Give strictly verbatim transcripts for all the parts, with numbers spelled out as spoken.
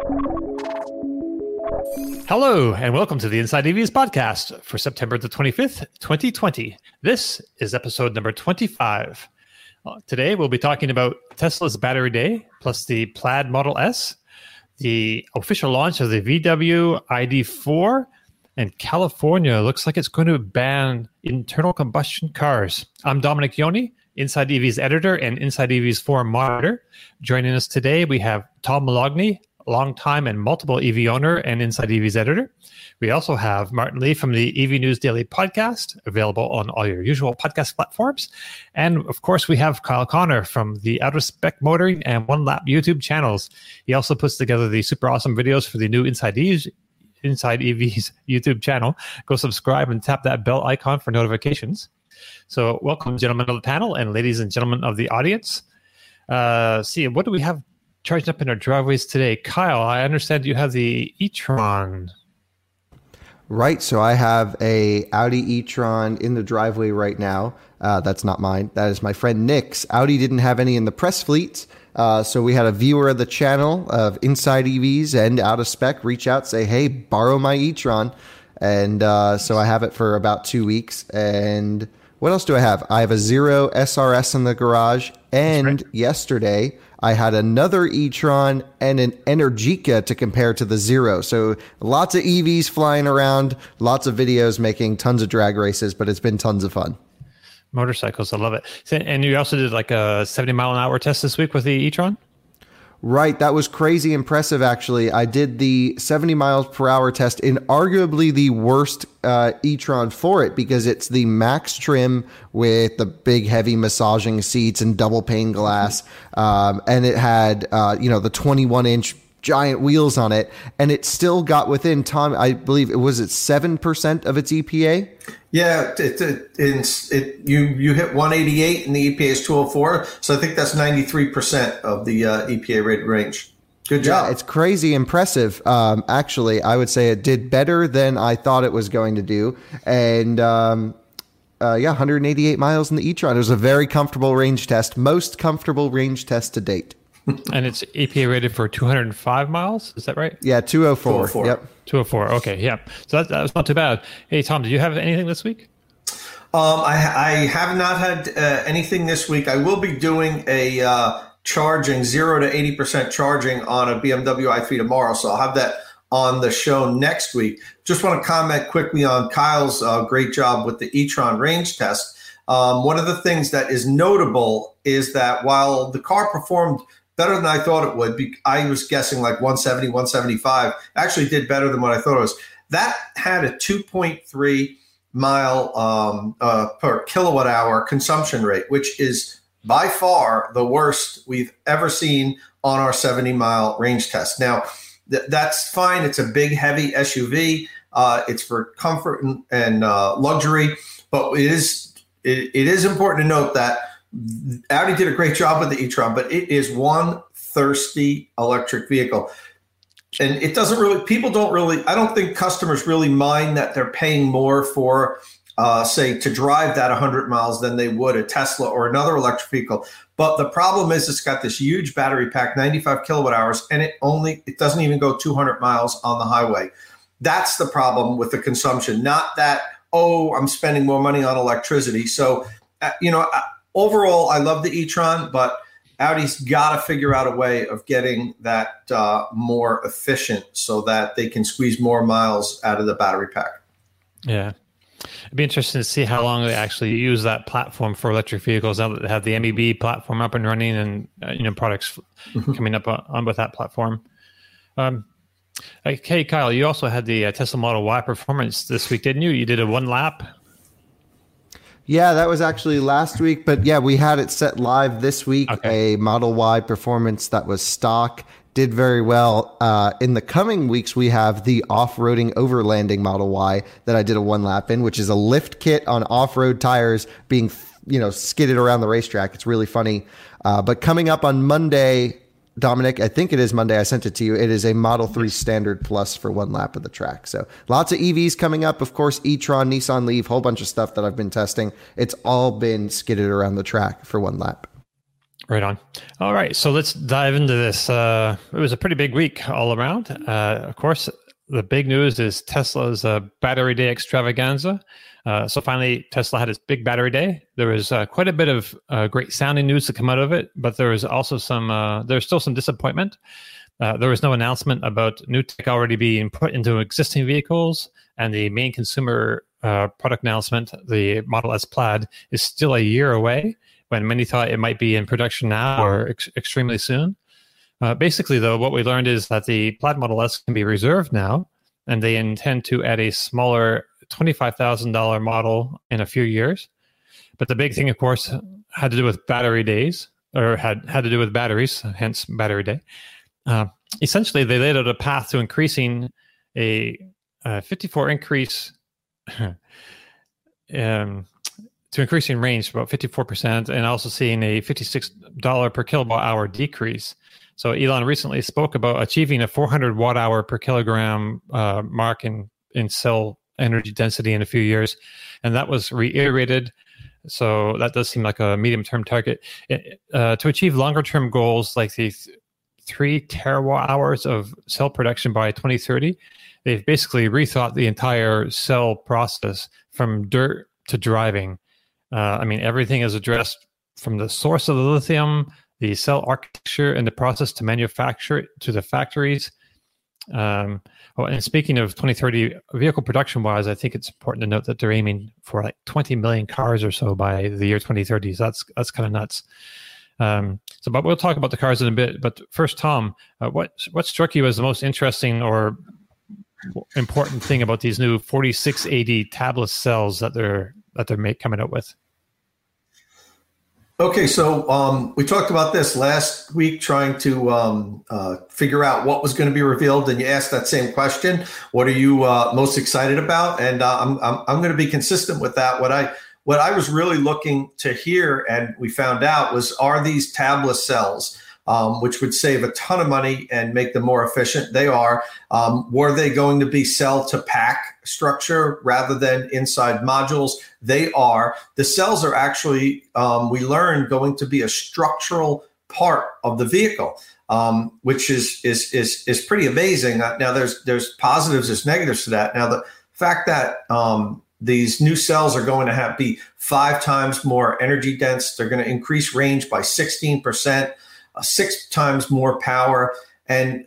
Hello, and welcome to the Inside E Vs podcast for September the twenty-fifth, twenty twenty. This is episode number twenty-five. Uh, today, we'll be talking about Tesla's Battery Day, plus the Plaid Model S, the official launch of the V W I D four, and California looks like it's going to ban internal combustion cars. I'm Dominic Yoni, Inside E V's editor and Inside E V's forum monitor. Joining us today, we have Tom Moloughney, longtime and multiple E V owner and Inside E V's editor. We also have Martin Lee from the E V News Daily podcast, available on all your usual podcast platforms. And of course, we have Kyle Connor from the Out of Spec Motoring and One Lap YouTube channels. He also puts together the super awesome videos for the new Inside E V's, Inside E V's YouTube channel. Go subscribe and tap that bell icon for notifications. So welcome, gentlemen of the panel and ladies and gentlemen of the audience. Uh, see, what do we have charged up in our driveways today? Kyle, I understand you have the e-tron. Right, so I have a Audi e-tron in the driveway right now. Uh, that's not mine. That is my friend Nick's. Audi didn't have any in the press fleet, uh, so we had a viewer of the channel of Inside E Vs and Out of Spec reach out, say, hey, borrow my e-tron. And uh, so I have it for about two weeks. And what else do I have? I have a Zero S R S in the garage. And right. yesterday, I had another e-tron and an Energica to compare to the Zero. So lots of E Vs flying around, lots of videos making tons of drag races, but it's been tons of fun. Motorcycles, I love it. So, and you also did like a seventy mile an hour test this week with the e-tron? Right, that was crazy impressive, actually. I did the seventy miles per hour test in arguably the worst uh, e-tron for it because it's the max trim with the big, heavy massaging seats and double pane glass. Um, and it had, uh, you know, the twenty-one inch giant wheels on it. And it still got within, Tom, I believe, it was it seven percent of its E P A? Yeah, it, it, it, it, you you hit one eighty-eight and the E P A is two oh four, so I think that's ninety-three percent of the uh, E P A rated range. Good job. Yeah, it's crazy impressive. Um, actually, I would say it did better than I thought it was going to do. And um, uh, yeah, one hundred eighty-eight miles in the e-tron. It was a very comfortable range test, most comfortable range test to date. And it's E P A rated for two hundred five miles. Is that right? Yeah, two oh four. two oh four. Yep. two oh four. Okay, yeah. So that, that was not too bad. Hey, Tom, did you have anything this week? Um, I, I have not had uh, anything this week. I will be doing a uh, charging, zero to eighty percent charging on a B M W i three tomorrow. So I'll have that on the show next week. Just want to comment quickly on Kyle's uh, great job with the e-tron range test. Um, one of the things that is notable is that while the car performed better than I thought it would, I was guessing like one seventy, one seventy-five, actually did better than what I thought it was. That had a two point three mile um, uh, per kilowatt hour consumption rate, which is by far the worst we've ever seen on our seventy mile range test. Now, th- that's fine. It's a big, heavy S U V. Uh, it's for comfort and, and uh, luxury, but it is it, it is important to note that Audi did a great job with the e-tron, but it is one thirsty electric vehicle. And it doesn't really, people don't really, I don't think customers really mind that they're paying more for, uh, say, to drive that one hundred miles than they would a Tesla or another electric vehicle. But the problem is it's got this huge battery pack, ninety-five kilowatt hours, and it only, it doesn't even go two hundred miles on the highway. That's the problem with the consumption, not that, oh, I'm spending more money on electricity. So, uh, you know, overall, I love the e-tron, but Audi's got to figure out a way of getting that uh, more efficient so that they can squeeze more miles out of the battery pack. Yeah. It'd be interesting to see how long they actually use that platform for electric vehicles now that they have the M E B platform up and running and uh, you know products mm-hmm. coming up on, on with that platform. Um, okay, Kyle, you also had the uh, Tesla Model Y performance this week, didn't you? You did a one lap. Yeah, that was actually last week, but yeah, we had it set live this week. Okay. A Model Y performance that was stock, did very well. Uh, in the coming weeks, we have the off-roading overlanding Model Y that I did a one lap in, which is a lift kit on off-road tires being, you know, skidded around the racetrack. It's really funny. Uh, but coming up on Monday, Dominic, I think it is Monday, I sent it to you. It is a Model three Standard Plus for one lap of the track. So lots of E Vs coming up. Of course, e-tron, Nissan Leaf, whole bunch of stuff that I've been testing. It's all been skidded around the track for one lap. Right on. All right, so let's dive into this. Uh, it was a pretty big week all around. Uh, of course, the big news is Tesla's uh, Battery Day extravaganza. Uh, so finally, Tesla had its big battery day. There was uh, quite a bit of uh, great sounding news to come out of it, but there was also some. Uh, there's still some disappointment. Uh, there was no announcement about new tech already being put into existing vehicles, and the main consumer uh, product announcement, the Model S Plaid, is still a year away, when many thought it might be in production now or ex- extremely soon. Uh, basically, though, what we learned is that the Plaid Model S can be reserved now, and they intend to add a smaller twenty-five thousand dollars model in a few years. But the big thing, of course, had to do with battery days, or had, had to do with batteries, hence Battery Day. Uh, essentially, they laid out a path to increasing a, a fifty-four increase... um, to increasing range about fifty-four percent, and also seeing a fifty-six dollars per kilowatt hour decrease. So Elon recently spoke about achieving a four hundred watt hour per kilogram uh, mark in, in cell energy density in a few years. And that was reiterated. So that does seem like a medium-term target. It, uh, to achieve longer-term goals like the th- three terawatt hours of cell production by twenty thirty, they've basically rethought the entire cell process from dirt to driving. Uh, I mean, everything is addressed from the source of the lithium, the cell architecture, and the process to manufacture it to the factories. Um, oh, and speaking of twenty thirty vehicle production-wise, I think it's important to note that they're aiming for like twenty million cars or so by the year twenty thirty. So that's that's kind of nuts. Um, so, but we'll talk about the cars in a bit. But first, Tom, uh, what what struck you as the most interesting or important thing about these new forty-six eighty tabless cells that they're that they're make, coming out with? Okay, so um, we talked about this last week, trying to um, uh, figure out what was going to be revealed, and you asked that same question: what are you uh, most excited about? And uh, I'm I'm, I'm going to be consistent with that. What I what I was really looking to hear, and we found out, was are these tabless cells, um, which would save a ton of money and make them more efficient? They are. Um, were they going to be cell to pack structure rather than inside modules? They are. The cells are actually, um, we learned, going to be a structural part of the vehicle, um, which is is is is pretty amazing. Now, there's there's positives, there's negatives to that. Now, the fact that um, these new cells are going to have be five times more energy dense, they're going to increase range by sixteen percent, uh, six times more power, and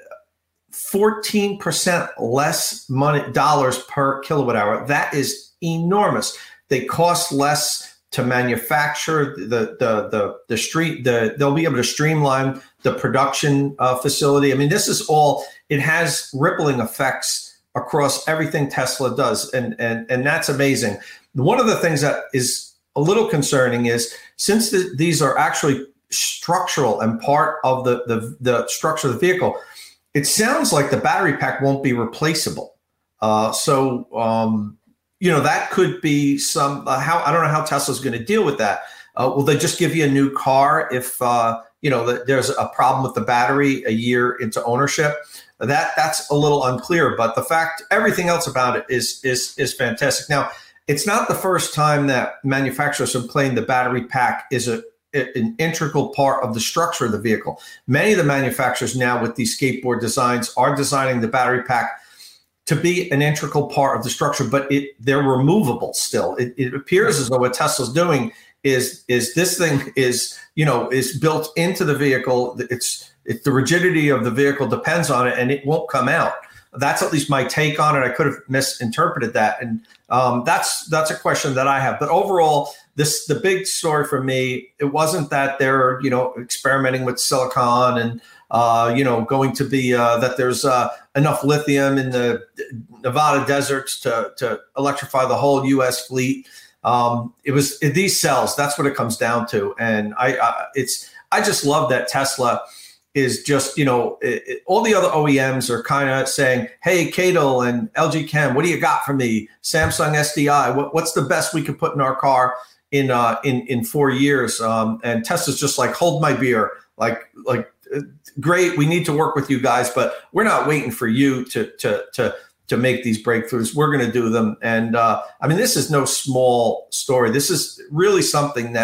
fourteen percent less money dollars per kilowatt hour. That is enormous. They cost less to manufacture. The the the the street the they'll be able to streamline the production uh, facility. I mean, this is all. It has rippling effects across everything Tesla does, and and and that's amazing. One of the things that is a little concerning is, since the, these are actually structural and part of the the the structure of the vehicle, it sounds like the battery pack won't be replaceable. Uh, so, um, you know, that could be some, uh, how, I don't know how Tesla's going to deal with that. Uh, will they just give you a new car if, uh, you know, the, there's a problem with the battery a year into ownership? That that's a little unclear, but the fact, everything else about it is, is, is fantastic. Now, it's not the first time that manufacturers have claimed the battery pack is a, an integral part of the structure of the vehicle. Many of the manufacturers now with these skateboard designs are designing the battery pack to be an integral part of the structure, but it they're removable still. It, it appears as though what Tesla's doing is is this thing is, you know, is built into the vehicle. It's it, the rigidity of the vehicle depends on it, and it won't come out. That's at least my take on it. I could have misinterpreted that, and um, that's that's a question that I have. But overall, this the big story for me. It wasn't that they're you know experimenting with silicon and uh, you know going to be uh, that there's uh, enough lithium in the Nevada deserts to to electrify the whole U S fleet. Um, it was it, these cells. That's what it comes down to, and I, I it's I just love that Tesla is just, you know, it, it, all the other O E Ms are kind of saying, hey, Cadel and L G Chem, what do you got for me? Samsung S D I, what, what's the best we could put in our car in uh, in in four years? Um, and Tesla's just like, hold my beer. Like, like, uh, great, we need to work with you guys, but we're not waiting for you to to to to make these breakthroughs. We're going to do them. And uh, I mean, this is no small story. This is really something that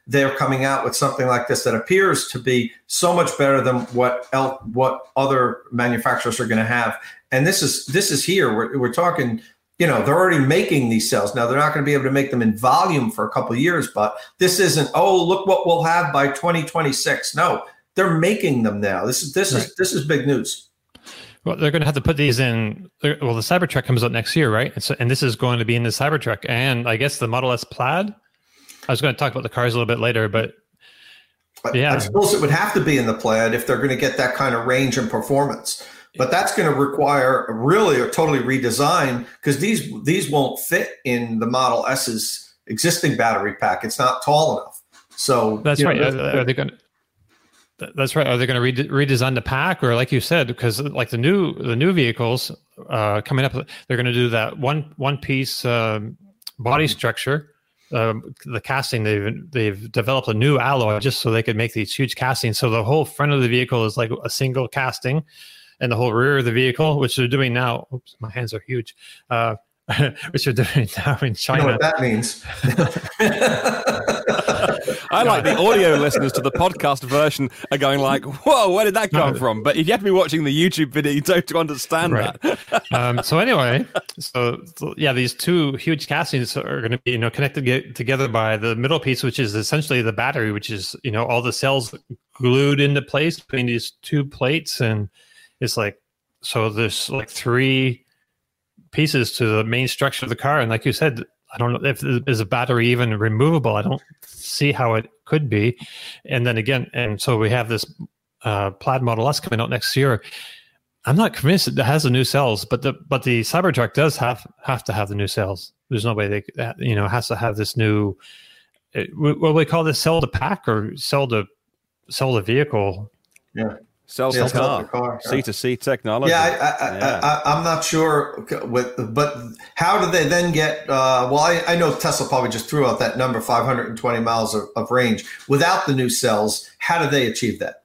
they're coming out with something like this that appears to be so much better than what el- what other manufacturers are going to have. And this is this is here. We're, we're talking, you know, they're already making these cells. Now, they're not going to be able to make them in volume for a couple of years, but this isn't, oh, look what we'll have by twenty twenty-six. No, they're making them now. This is this right. is this is big news. Well, they're going to have to put these in. Well, the Cybertruck comes out next year, right? And, so, and this is going to be in the Cybertruck, and I guess the Model S Plaid. I was going to talk about the cars a little bit later, but yeah, I suppose it would have to be in the Plaid if they're going to get that kind of range and performance. But that's going to require really a totally redesign, because these these won't fit in the Model S's existing battery pack. It's not tall enough. So that's right. Know, are, are they going to? That's right. Are they going to re- redesign the pack, or like you said, because like the new the new vehicles uh, coming up, they're going to do that one one piece um, body structure, um, the casting. They've they've developed a new alloy just so they could make these huge castings. So the whole front of the vehicle is like a single casting, and the whole rear of the vehicle, which they're doing now. Oops, my hands are huge. Uh, which they're doing now in China. You know what that means? I like the audio listeners to the podcast version are going like, whoa, where did that come no. from? But if you have to be watching the YouTube video, you don't understand right. that. um, so anyway, so, so yeah, these two huge castings are going to be, you know, connected get, together by the middle piece, which is essentially the battery, which is, you know, all the cells glued into place between these two plates. And it's like, so there's like three pieces to the main structure of the car. And like you said, I don't know if is a battery even removable. I don't see how it could be. And then again, and so we have this uh, Plaid Model S coming out next year. I'm not convinced it has the new cells, but the but the Cybertruck does have have to have the new cells. There's no way they, you know, has to have this new. What do we call this? Cell to pack or cell to cell to vehicle? Yeah. Cells yeah, to car, car C to C technology. Yeah, I, I, yeah. I, I, I'm not sure with, but how do they then get? Uh, well, I, I know Tesla probably just threw out that number, five hundred twenty miles of, of range without the new cells. How do they achieve that?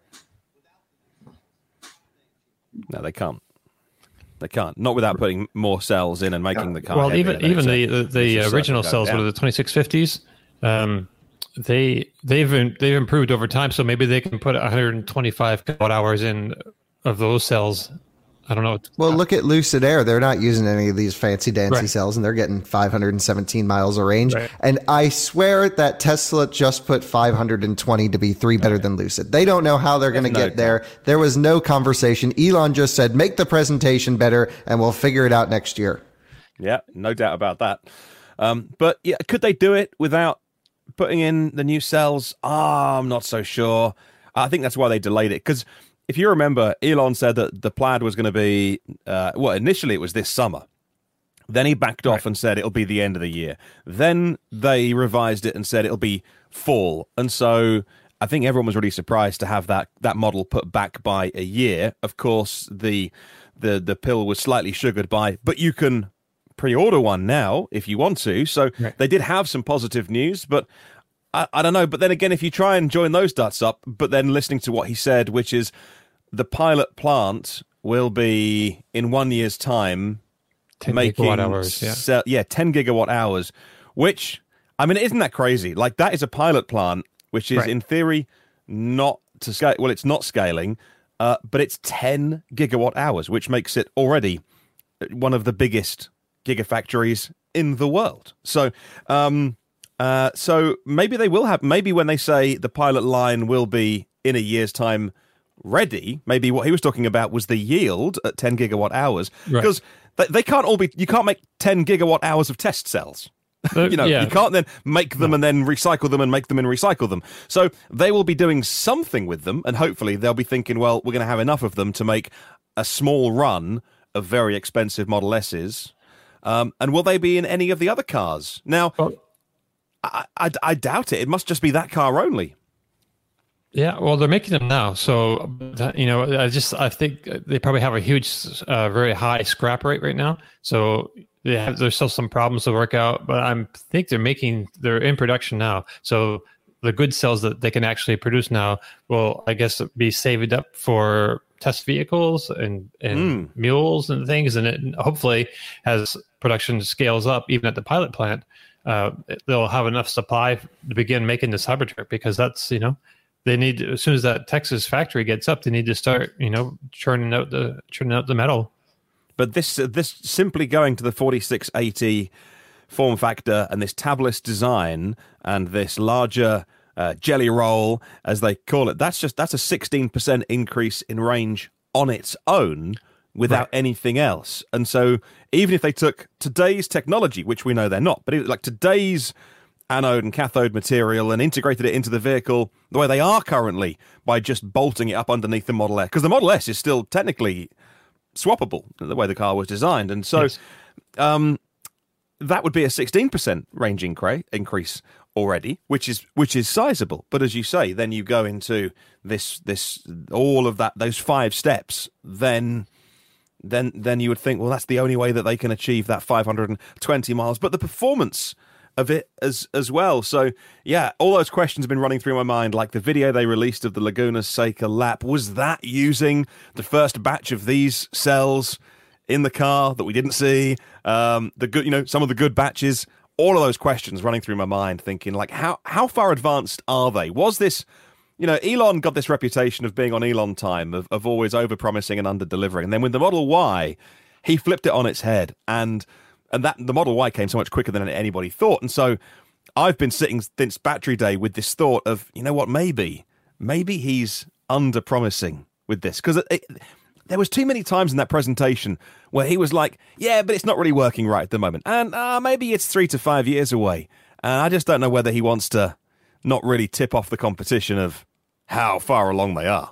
No, they can't. They can't. Not without putting more cells in and making yeah. the car. Well, heavier, even even the the, the original cells, what are the twenty-six fifties? Um, They they've they've improved over time, so maybe they can put one hundred twenty-five kilowatt hours in of those cells. I don't know. Well, look at Lucid Air; they're not using any of these fancy dancy right. cells, and they're getting five hundred seventeen miles of range. Right. And I swear that Tesla just put five hundred twenty to be three better than Lucid. They don't know how they're going to no get there. There was no conversation. Elon just said, "Make the presentation better, and we'll figure it out next year." Yeah, no doubt about that. Um, but yeah, could they do it without putting in the new cells? Oh, I'm not so sure. I think that's why they delayed it. Because if you remember, Elon said that the Plaid was going to be, uh, well, initially it was this summer. Then he backed right. off and said it'll be the end of the year. Then they revised it and said it'll be fall. And so I think everyone was really surprised to have that that model put back by a year. Of course, the the the pill was slightly sugared by, but you can pre-order one now if you want to. So right. they did have some positive news, but I, I don't know. But then again, if you try and join those dots up, but then listening to what he said, which is the pilot plant will be in one year's time ten making gigawatt hours, yeah. Se- yeah, ten gigawatt hours, which, I mean, isn't that crazy? Like, that is a pilot plant, which is right. in theory not to scale. Well, it's not scaling, uh, but it's ten gigawatt hours, which makes it already one of the biggest gigafactories in the world. So, um, uh, so maybe they will have, maybe when they say the pilot line will be in a year's time ready, maybe what he was talking about was the yield at ten gigawatt hours, because right. they, they can't all be, you can't make ten gigawatt hours of test cells. Uh, you know, yeah. you can't then make them no. and then recycle them and make them and recycle them. So they will be doing something with them, and hopefully they'll be thinking, well, we're going to have enough of them to make a small run of very expensive Model S's. Um, and will they be in any of the other cars? Now, well, I, I, I doubt it. It must just be that car only. Yeah, well, they're making them now. So, you know, I just, I think they probably have a huge, uh, very high scrap rate right now. So they have, there's still some problems to work out, but I think they're making, they're in production now. So the good cells that they can actually produce now will, I guess, be saved up for test vehicles and, and mm. mules and things. And it hopefully, as production scales up, even at the pilot plant, uh, they'll have enough supply to begin making the Cybertruck, because that's, you know, they need, as soon as that Texas factory gets up, they need to start, you know, churning out the churning out the metal. But this uh, this simply going to the forty-six eighty form factor and this tabless design and this larger uh, jelly roll, as they call it, that's just that's a sixteen percent increase in range on its own, without right. anything else. And so even if they took today's technology, which we know they're not, but it, like today's anode and cathode material and integrated it into the vehicle the way they are currently by just bolting it up underneath the Model S, because the Model S is still technically swappable the way the car was designed. And so yes. um, that would be a sixteen percent range incre- increase already, which is which is sizable. But as you say, then you go into this this all of that, those five steps, then then then you would think, well, that's the only way that they can achieve that five hundred twenty miles. But the performance of it as as well. So yeah, all those questions have been running through my mind. Like the video they released of the Laguna Seca lap, was that using the first batch of these cells in the car that we didn't see? Um, the good, you know, some of the good batches. All of those questions running through my mind, thinking like, how how far advanced are they? Was this, you know, Elon got this reputation of being on Elon time, of, of always over-promising and under-delivering. And then with the Model Y, he flipped it on its head. And and that the Model Y came so much quicker than anybody thought. And so I've been sitting since battery day with this thought of, you know what, maybe, maybe he's under-promising with this. Because there was too many times in that presentation where he was like, yeah, but it's not really working right at the moment. And uh, maybe it's three to five years away. And I just don't know whether he wants to not really tip off the competition of how far along they are.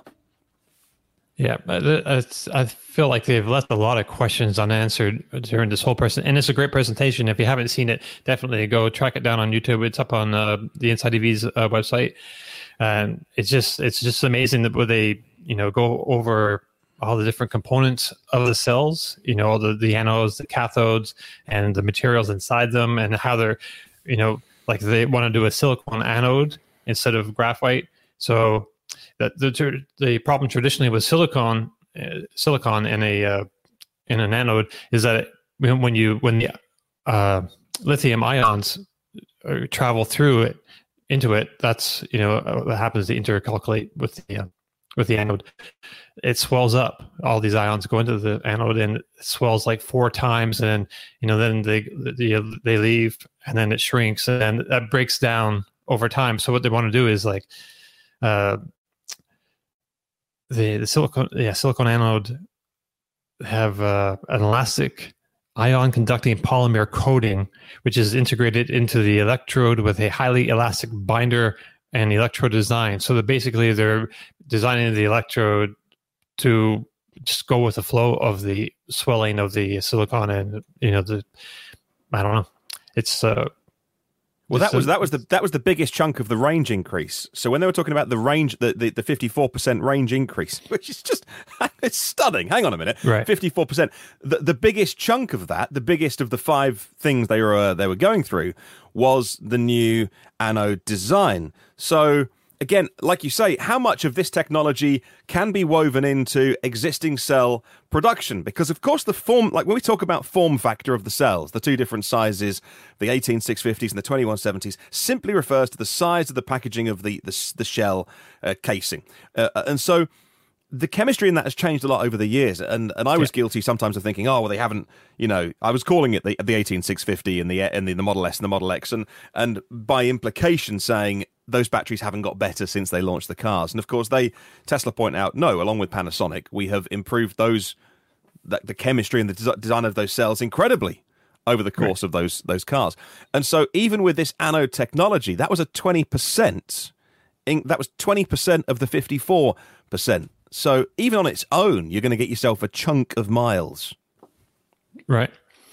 Yeah, it's, I feel like they've left a lot of questions unanswered during this whole person, and it's a great presentation. If you haven't seen it, definitely go track it down on YouTube. It's up on uh, the Inside E V's uh, website, and it's just it's just amazing that where they you know go over all the different components of the cells, you know, all the the anodes, the cathodes, and the materials inside them, and how they're, you know, like they want to do a silicon anode instead of graphite, so. That the the problem traditionally with silicon uh, silicon in a uh, in an anode is that it, when you when the uh, lithium ions travel through it into it, that's you know what happens to intercalculate with the uh, with the anode. It swells up. All these ions go into the anode and it swells like four times, and you know then they they they leave, and then it shrinks, and that breaks down over time. So what they want to do is like. Uh, The, the silicon, yeah, silicon anode have uh, an elastic ion conducting polymer coating, which is integrated into the electrode with a highly elastic binder and electrode design. So that basically they're designing the electrode to just go with the flow of the swelling of the silicon, and you know the I don't know. It's uh, Well, that was that was the that was the biggest chunk of the range increase. So when they were talking about the range, the the, the fifty-four percent range increase, which is just it's stunning. Hang on a minute, right? fifty-four percent. The the biggest chunk of that, the biggest of the five things they were uh, they were going through, was the new anode design. So again, like you say, how much of this technology can be woven into existing cell production? Because, of course, the form, like when we talk about form factor of the cells, the two different sizes, the eighteen six fifties and the twenty-one seventies, simply refers to the size of the packaging of the, the, the shell uh, casing. Uh, and so the chemistry in that has changed a lot over the years. And and I was yeah. guilty sometimes of thinking, oh, well, they haven't, you know, I was calling it the the eighteen six fifty and the, and the, the Model S and the Model X, and and by implication saying, those batteries haven't got better since they launched the cars. And of course, they Tesla point out, no, along with Panasonic, we have improved those the, the chemistry and the des- design of those cells incredibly over the course right. of those those cars. And so even with this anode technology, that was a twenty percent. In, that was twenty percent of the fifty-four percent. So even on its own, you're going to get yourself a chunk of miles. Right.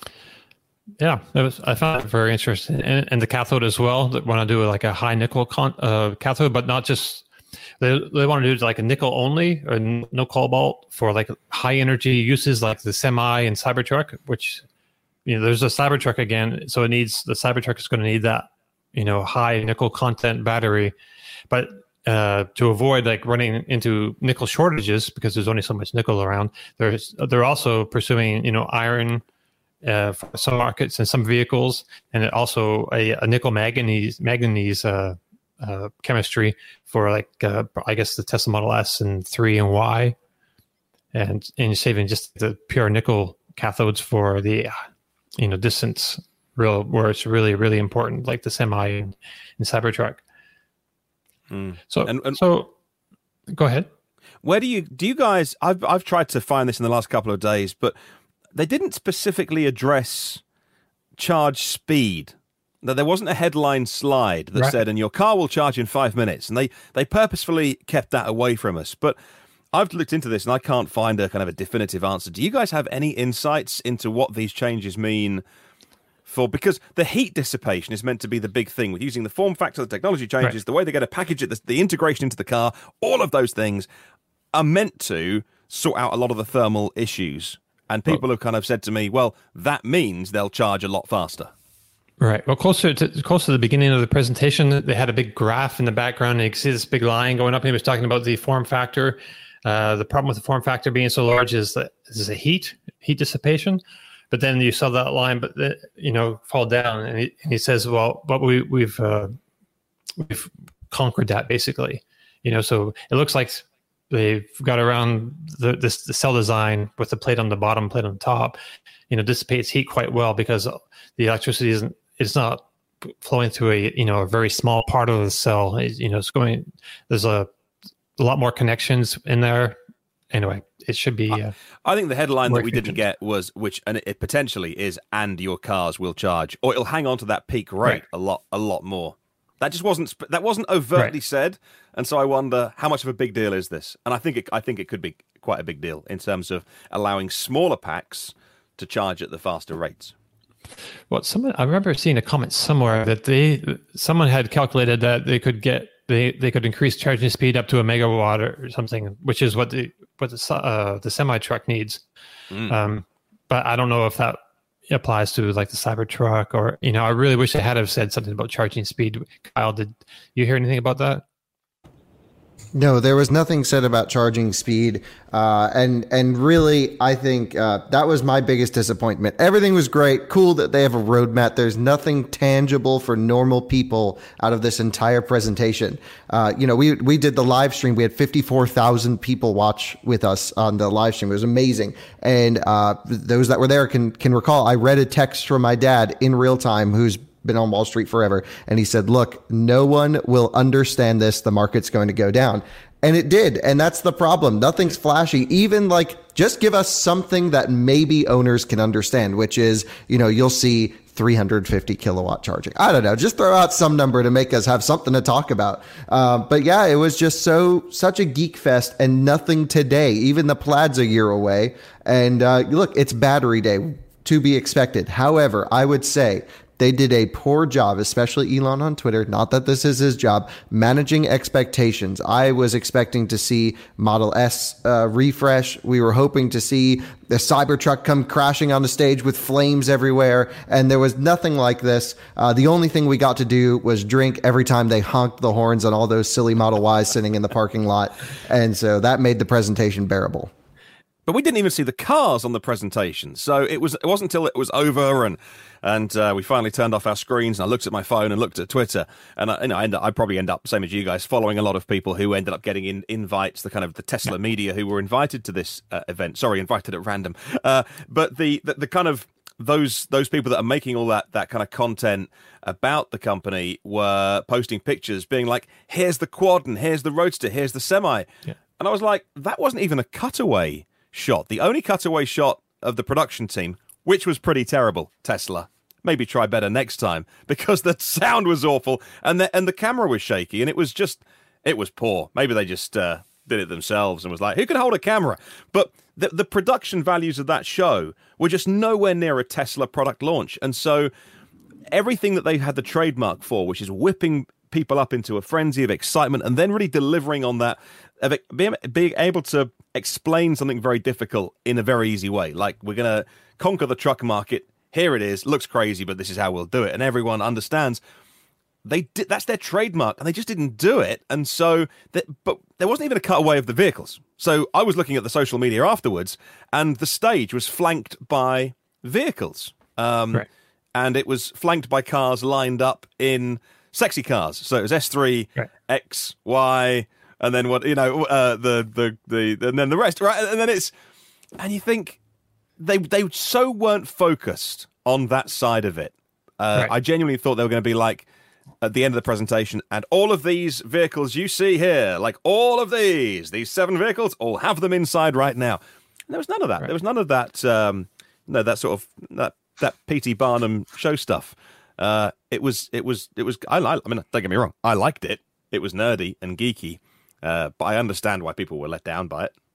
Yeah, it was, I found it very interesting. And, and the cathode as well, that want to do like a high nickel con, uh, cathode, but not just, they, they want to do like a nickel only or no cobalt for like high energy uses like the Semi and Cybertruck, which, you know, there's a Cybertruck again. So it needs, the Cybertruck is going to need that, you know, high nickel content battery. But uh, to avoid like running into nickel shortages because there's only so much nickel around, there's, they're also pursuing, you know, iron uh, for some markets and some vehicles, and it also a, a nickel manganese manganese uh, uh, chemistry for like uh, I guess the Tesla Model S and three and Y, and and saving just the pure nickel cathodes for the you know distance real where it's really really important, like the Semi and, and Cybertruck. Mm. So and, and so go ahead. Where do you do you guys? I've I've tried to find this in the last couple of days, but they didn't specifically address charge speed. That there wasn't a headline slide that right. said, "And your car will charge in five minutes," and they they purposefully kept that away from us. But I've looked into this and I can't find a kind of a definitive answer. Do you guys have any insights into what these changes mean? For because the heat dissipation is meant to be the big thing with using the form factor, the technology changes, right. the way they're going to package it, the, the integration into the car, all of those things are meant to sort out a lot of the thermal issues. And people well, have kind of said to me, well, that means they'll charge a lot faster. Right. Well, closer to close to the beginning of the presentation, they had a big graph in the background, and you can see this big line going up, and he was talking about the form factor. Uh, the problem with the form factor being so large is that is a heat, heat dissipation. But then you saw that line, but the, you know, fall down, and he, and he says, "Well, but we, we've uh, we've conquered that basically." You know, so it looks like they've got around the this the cell design with the plate on the bottom, plate on the top. You know, dissipates heat quite well because the electricity isn't it's not flowing through a you know a very small part of the cell. It, you know, it's going. There's a, a lot more connections in there. Anyway, it should be. Uh, I think the headline that we didn't get was, which, and it potentially is, and your cars will charge, or it'll hang on to that peak rate right. a lot, a lot more. That just wasn't that wasn't overtly right. said, and so I wonder how much of a big deal is this? And I think it, I think it could be quite a big deal in terms of allowing smaller packs to charge at the faster rates. Well, someone I remember seeing a comment somewhere that they someone had calculated that they could get. They they could increase charging speed up to a megawatt or something, which is what the what the uh, the semi truck needs. Mm. Um, but I don't know if that applies to like the Cybertruck or you know. I really wish they had have said something about charging speed. Kyle, did you hear anything about that? No, there was nothing said about charging speed. Uh, and and really, I think uh, that was my biggest disappointment. Everything was great. Cool that they have a roadmap. There's nothing tangible for normal people out of this entire presentation. Uh, you know, we we did the live stream. We had fifty-four thousand people watch with us on the live stream. It was amazing. And uh, those that were there can can recall, I read a text from my dad in real time who's been on Wall Street forever. And he said, look, no one will understand this. The market's going to go down. And it did. And that's the problem. Nothing's flashy. Even like, just give us something that maybe owners can understand, which is, you know, you'll see three hundred fifty kilowatt charging. I don't know. Just throw out some number to make us have something to talk about. Uh, but yeah, it was just so, such a geek fest and nothing today. Even the Plaid's a year away. And uh, look, it's battery day, to be expected. However, I would say, they did a poor job, especially Elon on Twitter. Not that this is his job, managing expectations. I was expecting to see Model S uh, refresh. We were hoping to see the Cybertruck come crashing on the stage with flames everywhere. And there was nothing like this. Uh, the only thing we got to do was drink every time they honked the horns on all those silly Model Ys sitting in the parking lot. And so that made the presentation bearable. But we didn't even see the cars on the presentation. So it was it wasn't until it was over and and uh, we finally turned off our screens and I looked at my phone and looked at Twitter. And I, you know, I, end up, I probably end up, same as you guys, following a lot of people who ended up getting in invites, the kind of the Tesla media who were invited to this uh, event. Sorry, invited at random. Uh, but the, the the kind of those those people that are making all that that kind of content about the company were posting pictures being like, here's the Quad and here's the Roadster, here's the Semi. Yeah. And I was like, that wasn't even a cutaway shot. The only cutaway shot of the production team, which was pretty terrible, Tesla. Maybe try better next time, because the sound was awful and the and the camera was shaky and it was just it was poor. Maybe they just uh, did it themselves and was like, who can hold a camera? But the the production values of that show were just nowhere near a Tesla product launch. And so everything that they had the trademark for, which is whipping people up into a frenzy of excitement and then really delivering on that, of being, being able to explain something very difficult in a very easy way. Like, we're going to conquer the truck market. Here it is. Looks crazy, but this is how we'll do it. And everyone understands. They did, that's their trademark, and they just didn't do it. And so, that, but there wasn't even a cutaway of the vehicles. So I was looking at the social media afterwards, and the stage was flanked by vehicles. Um, right. And it was flanked by cars lined up in sexy cars. So it was S three, right. X, Y, and then what, you know, uh, the, the, the, and then the rest, right? And then it's, and you think they, they so weren't focused on that side of it. Uh, right. I genuinely thought they were going to be like, at the end of the presentation, and all of these vehicles you see here, like all of these, these seven vehicles, all have them inside right now. And there was none of that. Right. There was none of that, um, no, that sort of, that, that P T Barnum show stuff. Uh, it was, it was, it was, I, I mean, don't get me wrong, I liked it. It was nerdy and geeky, uh, but I understand why people were let down by it.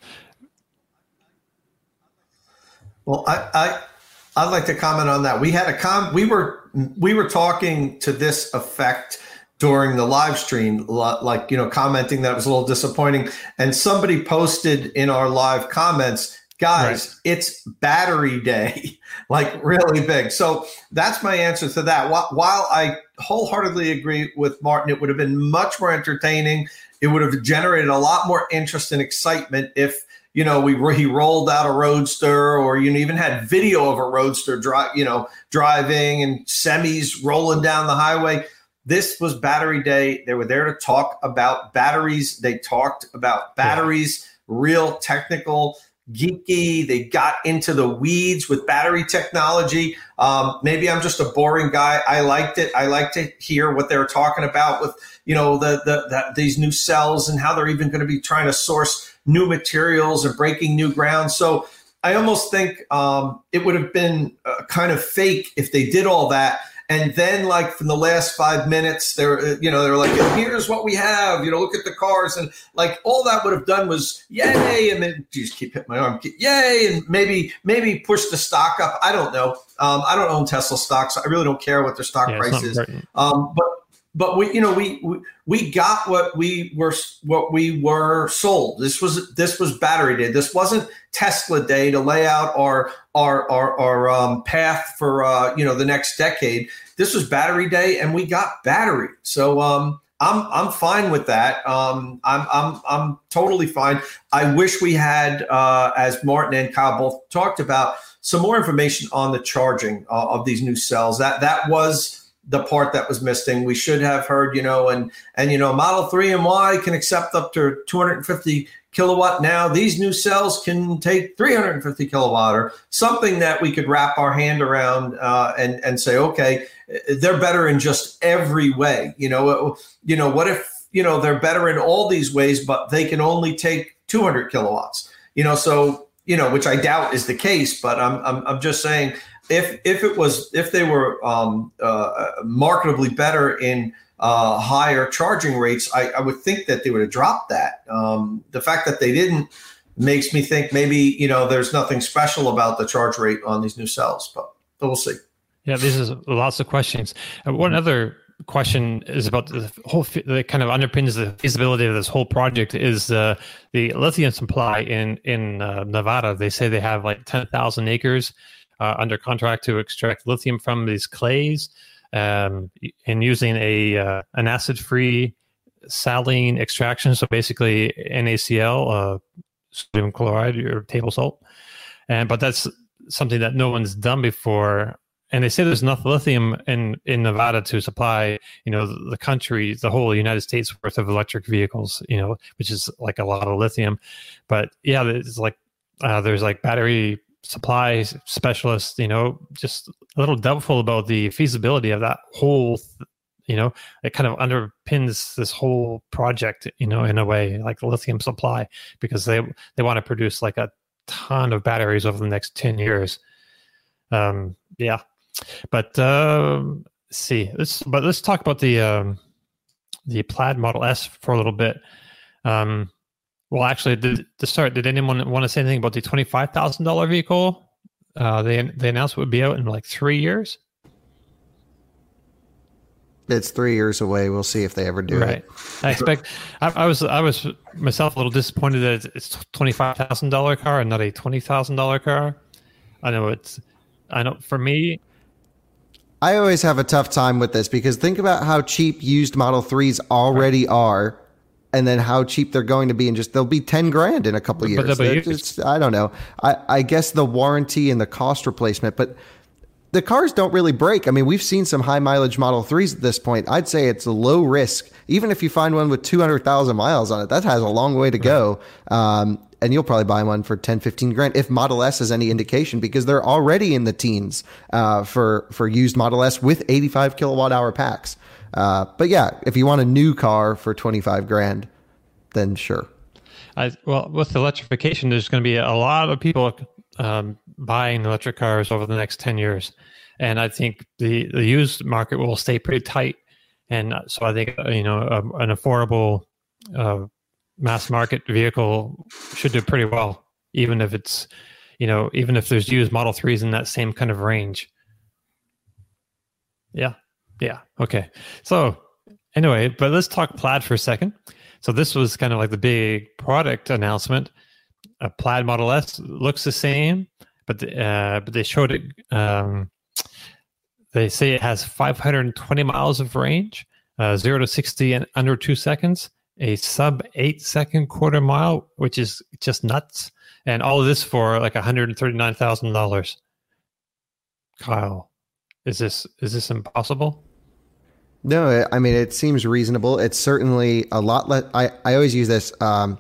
Well, I, I, I'd like to comment on that. We had a com, we were, we were talking to this effect during the live stream, like, you know, commenting that it was a little disappointing. And somebody posted in our live comments, guys, right. It's battery day, like really big. So that's my answer to that. While I wholeheartedly agree with Martin, it would have been much more entertaining. It would have generated a lot more interest and excitement if, you know, we he rolled out a Roadster, or you know, even had video of a Roadster, dri- you know, driving and semis rolling down the highway. This was battery day. They were there to talk about batteries. They talked about batteries, yeah. Real technical, geeky. They got into the weeds with battery technology. Um, maybe I'm just a boring guy. I liked it. I like to hear what they were talking about with, you know, the, the, the these new cells and how they're even going to be trying to source new materials and breaking new ground. So I almost think um, it would have been uh, kind of fake if they did all that. And then, like, from the last five minutes, they're, you know, they're like, here's what we have, you know, look at the cars. And like, all that would have done was yay. And then, geez, keep hitting my arm. Yay. And maybe, maybe push the stock up. I don't know. Um, I don't own Tesla stocks. I really don't care what their stock yeah, price is. Um, but, But we, you know, we, we we got what we were what we were sold. This was this was battery day. This wasn't Tesla day to lay out our our our, our um, path for uh, you know, the next decade. This was battery day, and we got battery. So um, I'm I'm fine with that. Um, I'm I'm I'm totally fine. I wish we had, uh, as Martin and Kyle both talked about, some more information on the charging uh, of these new cells. That that was the part that was missing. We should have heard, you know, and, and, you know, Model three and Y can accept up to two hundred fifty kilowatt. Now these new cells can take three hundred fifty kilowatt, or something that we could wrap our hand around uh, and, and say, okay, they're better in just every way. You know, you know, what if, you know, they're better in all these ways, but they can only take two hundred kilowatts, you know, so, you know, which I doubt is the case, but I'm, I'm, I'm just saying, If if it was if they were um, uh, marketably better in uh, higher charging rates, I, I would think that they would have dropped that. Um, the fact that they didn't makes me think maybe, you know, there's nothing special about the charge rate on these new cells, but, but we'll see. Yeah, this is lots of questions. Uh, one other question is about the whole that kind of underpins the feasibility of this whole project is uh, the lithium supply in in uh, Nevada. They say they have like ten thousand acres. Uh, under contract to extract lithium from these clays, um, and using a uh, an acid-free saline extraction. So basically N A C L, uh, sodium chloride or table salt. And but that's something that no one's done before. And they say there's enough lithium in, in Nevada to supply, you know, the, the country, the whole United States worth of electric vehicles, you know, which is like a lot of lithium. But yeah, it's like uh, there's like battery supply specialists, you know, just a little doubtful about the feasibility of that whole, you know, it kind of underpins this whole project, you know, in a way, like the lithium supply, because they they want to produce like a ton of batteries over the next ten years. Um, yeah, but um, let's see, let's but let's talk about the um, the Plaid Model S for a little bit. Um, Well, actually, did, to start, did anyone want to say anything about the twenty-five thousand dollars vehicle? Uh, they they announced it would be out in like three years. It's three years away. We'll see if they ever do right. it. I expect. I, I was I was myself a little disappointed that it's a twenty-five thousand dollars car and not a twenty thousand dollars car. I know it's. I know for me. I always have a tough time with this because think about how cheap used Model threes already right. are. and then how cheap they're going to be, and just they'll be ten grand in a couple of years. But they'll be It's- I don't know. I, I guess the warranty and the cost replacement, but the cars don't really break. I mean, we've seen some high mileage Model threes at this point. I'd say it's a low risk. Even if you find one with two hundred thousand miles on it, that has a long way to go. Um, and you'll probably buy one for ten, fifteen grand if Model S is any indication, because they're already in the teens uh, for, for used Model S with eighty-five kilowatt hour packs. Uh, but yeah, if you want a new car for twenty-five grand, then sure. I, well, with electrification, there's going to be a lot of people um, buying electric cars over the next ten years. And I think the, the used market will stay pretty tight. And so I think, you know, a, an affordable uh, mass market vehicle should do pretty well, even if it's, you know, even if there's used Model threes in that same kind of range. Yeah. Yeah. Okay. So anyway, but let's talk Plaid for a second. So this was kind of like the big product announcement. A Plaid Model S looks the same, but the, uh, but they showed it. Um, they say it has five hundred twenty miles of range, uh, zero to sixty in under two seconds, a sub eight second quarter mile, which is just nuts, and all of this for like one hundred thirty nine thousand dollars. Kyle, is this is this impossible? No, I mean, it seems reasonable. It's certainly a lot less. I, I always use this. Um,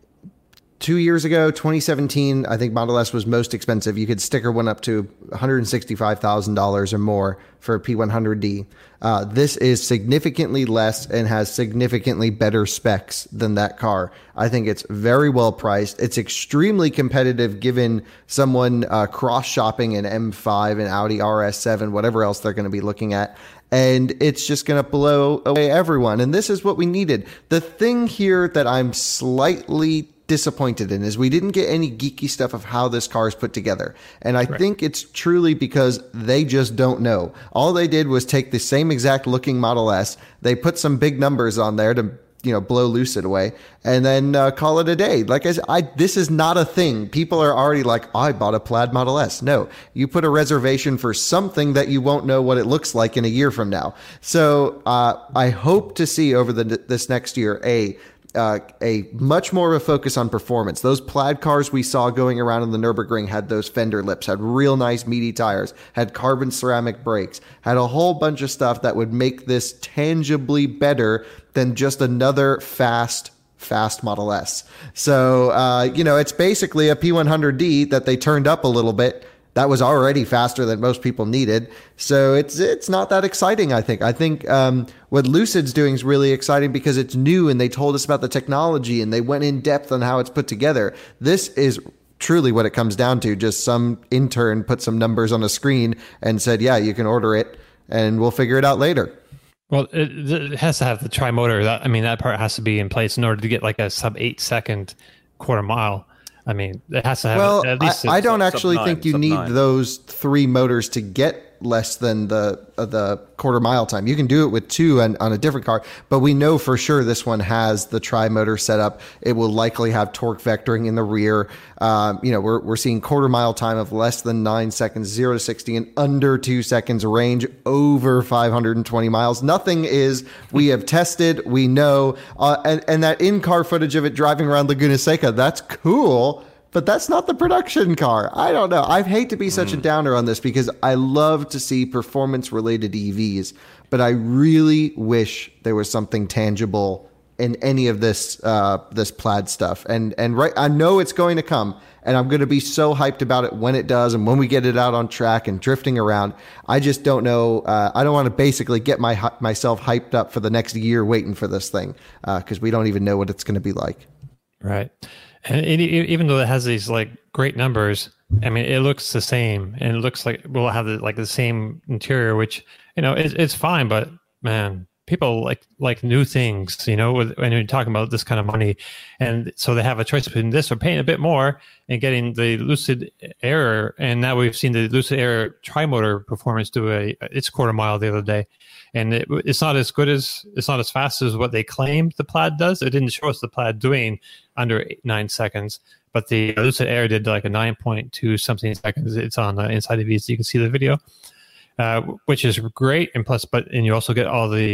two years ago, twenty seventeen, I think Model S was most expensive. You could sticker one up to one hundred sixty-five thousand dollars or more for a P one hundred D. Uh, this is significantly less and has significantly better specs than that car. I think it's very well priced. It's extremely competitive given someone uh, cross-shopping an M five and Audi R S seven, whatever else they're going to be looking at. And it's just going to blow away everyone. And this is what we needed. The thing here that I'm slightly disappointed in is we didn't get any geeky stuff of how this car is put together. And I right. think it's truly because they just don't know. All they did was take the same exact looking Model S. They put some big numbers on there to, you know, blow Lucid away, and then uh, call it a day. Like I said, I, this is not a thing. People are already like, oh, I bought a Plaid Model S. No, you put a reservation for something that you won't know what it looks like in a year from now. So uh, I hope to see over the this next year a Uh, a much more of a focus on performance. Those Plaid cars we saw going around in the Nürburgring had those fender lips, had real nice meaty tires, had carbon ceramic brakes, had a whole bunch of stuff that would make this tangibly better than just another fast, fast Model S. So, uh, you know, it's basically a P one hundred D that they turned up a little bit. That was already faster than most people needed. So it's it's not that exciting, I think. I think um, what Lucid's doing is really exciting because it's new and they told us about the technology and they went in depth on how it's put together. This is truly what it comes down to. Just some intern put some numbers on a screen and said, yeah, you can order it and we'll figure it out later. Well, it, it has to have the tri-motor. That, I mean, that part has to be in place in order to get like a sub eight second quarter mile. I mean, it has to have well, at least. I, I don't actually nine, think you need nine. those three motors to get less than the uh, the quarter mile time. You can do it with two on, on a different car, but we know for sure this one has the tri-motor setup. It will likely have torque vectoring in the rear. Um, you know, we're we're seeing quarter mile time of less than nine seconds, zero to sixty in under two seconds, range over five hundred twenty miles. Nothing is we have tested, we know, uh, and and that in-car footage of it driving around Laguna Seca, that's cool. But that's not the production car. I don't know. I hate to be such mm. a downer on this because I love to see performance-related E Vs, but I really wish there was something tangible in any of this uh, this Plaid stuff. And and right, I know it's going to come, and I'm going to be so hyped about it when it does and when we get it out on track and drifting around. I just don't know. Uh, I don't want to basically get my myself hyped up for the next year waiting for this thing because uh, we don't even know what it's going to be like. Right. And it, even though it has these like great numbers, I mean, it looks the same, and it looks like we'll have the, like the same interior, which you know it's it's fine. But man, people like like new things, you know, with, when you're talking about this kind of money, and so they have a choice between this or paying a bit more and getting the Lucid Air. And now we've seen the Lucid Air tri-motor performance do a its quarter mile the other day. And it, it's not as good as, it's not as fast as what they claimed the Plaid does. It didn't show us the Plaid doing under eight, nine seconds, but the Lucid Air did like a nine point two something seconds. It's on the inside of it, so you can see the video, uh, which is great. And plus, but, and you also get all the, um,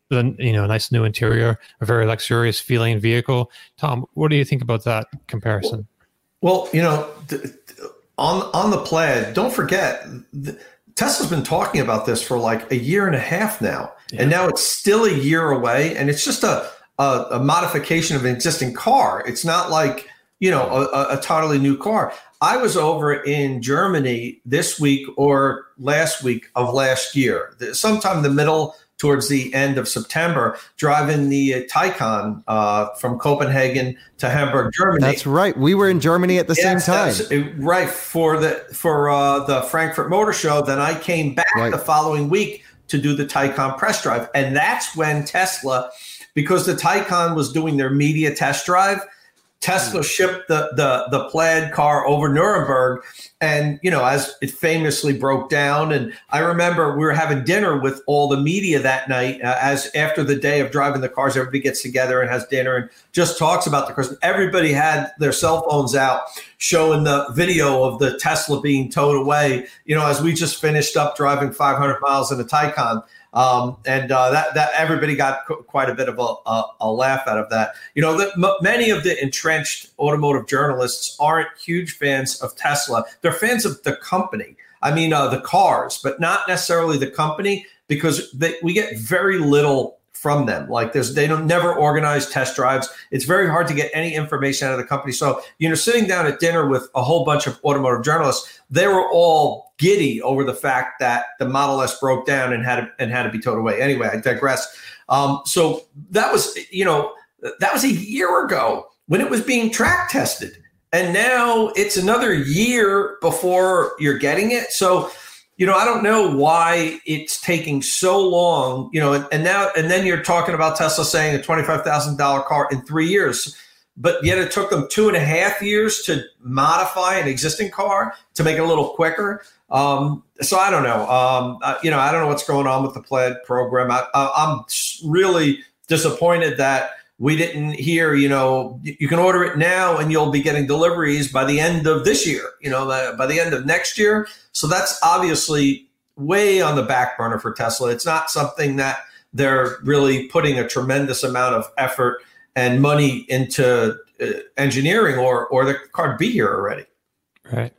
the you know nice new interior, a very luxurious feeling vehicle. Tom, what do you think about that comparison? Well, you know, th- th- on on the Plaid, don't forget, th- Tesla's been talking about this for like a year and a half now, yeah. and now it's still a year away, and it's just a, a a modification of an existing car. It's not like, you know, a, a totally new car. I was over in Germany this week or last week of last year, sometime in the middle towards the end of September, driving the uh, Taycan uh, from Copenhagen to Hamburg, Germany. That's right. We were in Germany at the yes, same time. Right, for the for uh, the Frankfurt Motor Show. Then I came back right. the following week to do the Taycan press drive. And that's when Tesla, because the Taycan was doing their media test drive, Tesla shipped the, the the Plaid car over Nuremberg, and you know, as it famously broke down. And I remember we were having dinner with all the media that night. Uh, as after the day of driving the cars, everybody gets together and has dinner and just talks about the cars. Everybody had their cell phones out, showing the video of the Tesla being towed away. You know, as we just finished up driving five hundred miles in a Taycan. Um, and uh, that that everybody got qu- quite a bit of a, a, a laugh out of that. You know, the, m- many of the entrenched automotive journalists aren't huge fans of Tesla. They're fans of the company. I mean, uh, the cars, but not necessarily the company, because they, we get very little from them. Like there's, they don't never organize test drives. It's very hard to get any information out of the company. So, you know, sitting down at dinner with a whole bunch of automotive journalists, they were all giddy over the fact that the Model S broke down and had to, and had to be towed away. Anyway, I digress. Um, so that was, you know, that was a year ago when it was being track tested. And now it's another year before you're getting it. So, you know, I don't know why it's taking so long, you know, and, and now, and then you're talking about Tesla saying a twenty-five thousand dollars car in three years, but yet it took them two and a half years to modify an existing car to make it a little quicker. Um, so I don't know, um, uh, you know, I don't know what's going on with the Plaid program. I, I, I'm really disappointed that we didn't hear, you know, you can order it now and you'll be getting deliveries by the end of this year, you know, by the end of next year. So that's obviously way on the back burner for Tesla. It's not something that they're really putting a tremendous amount of effort and money into uh, engineering, or or the car would be here already. Right.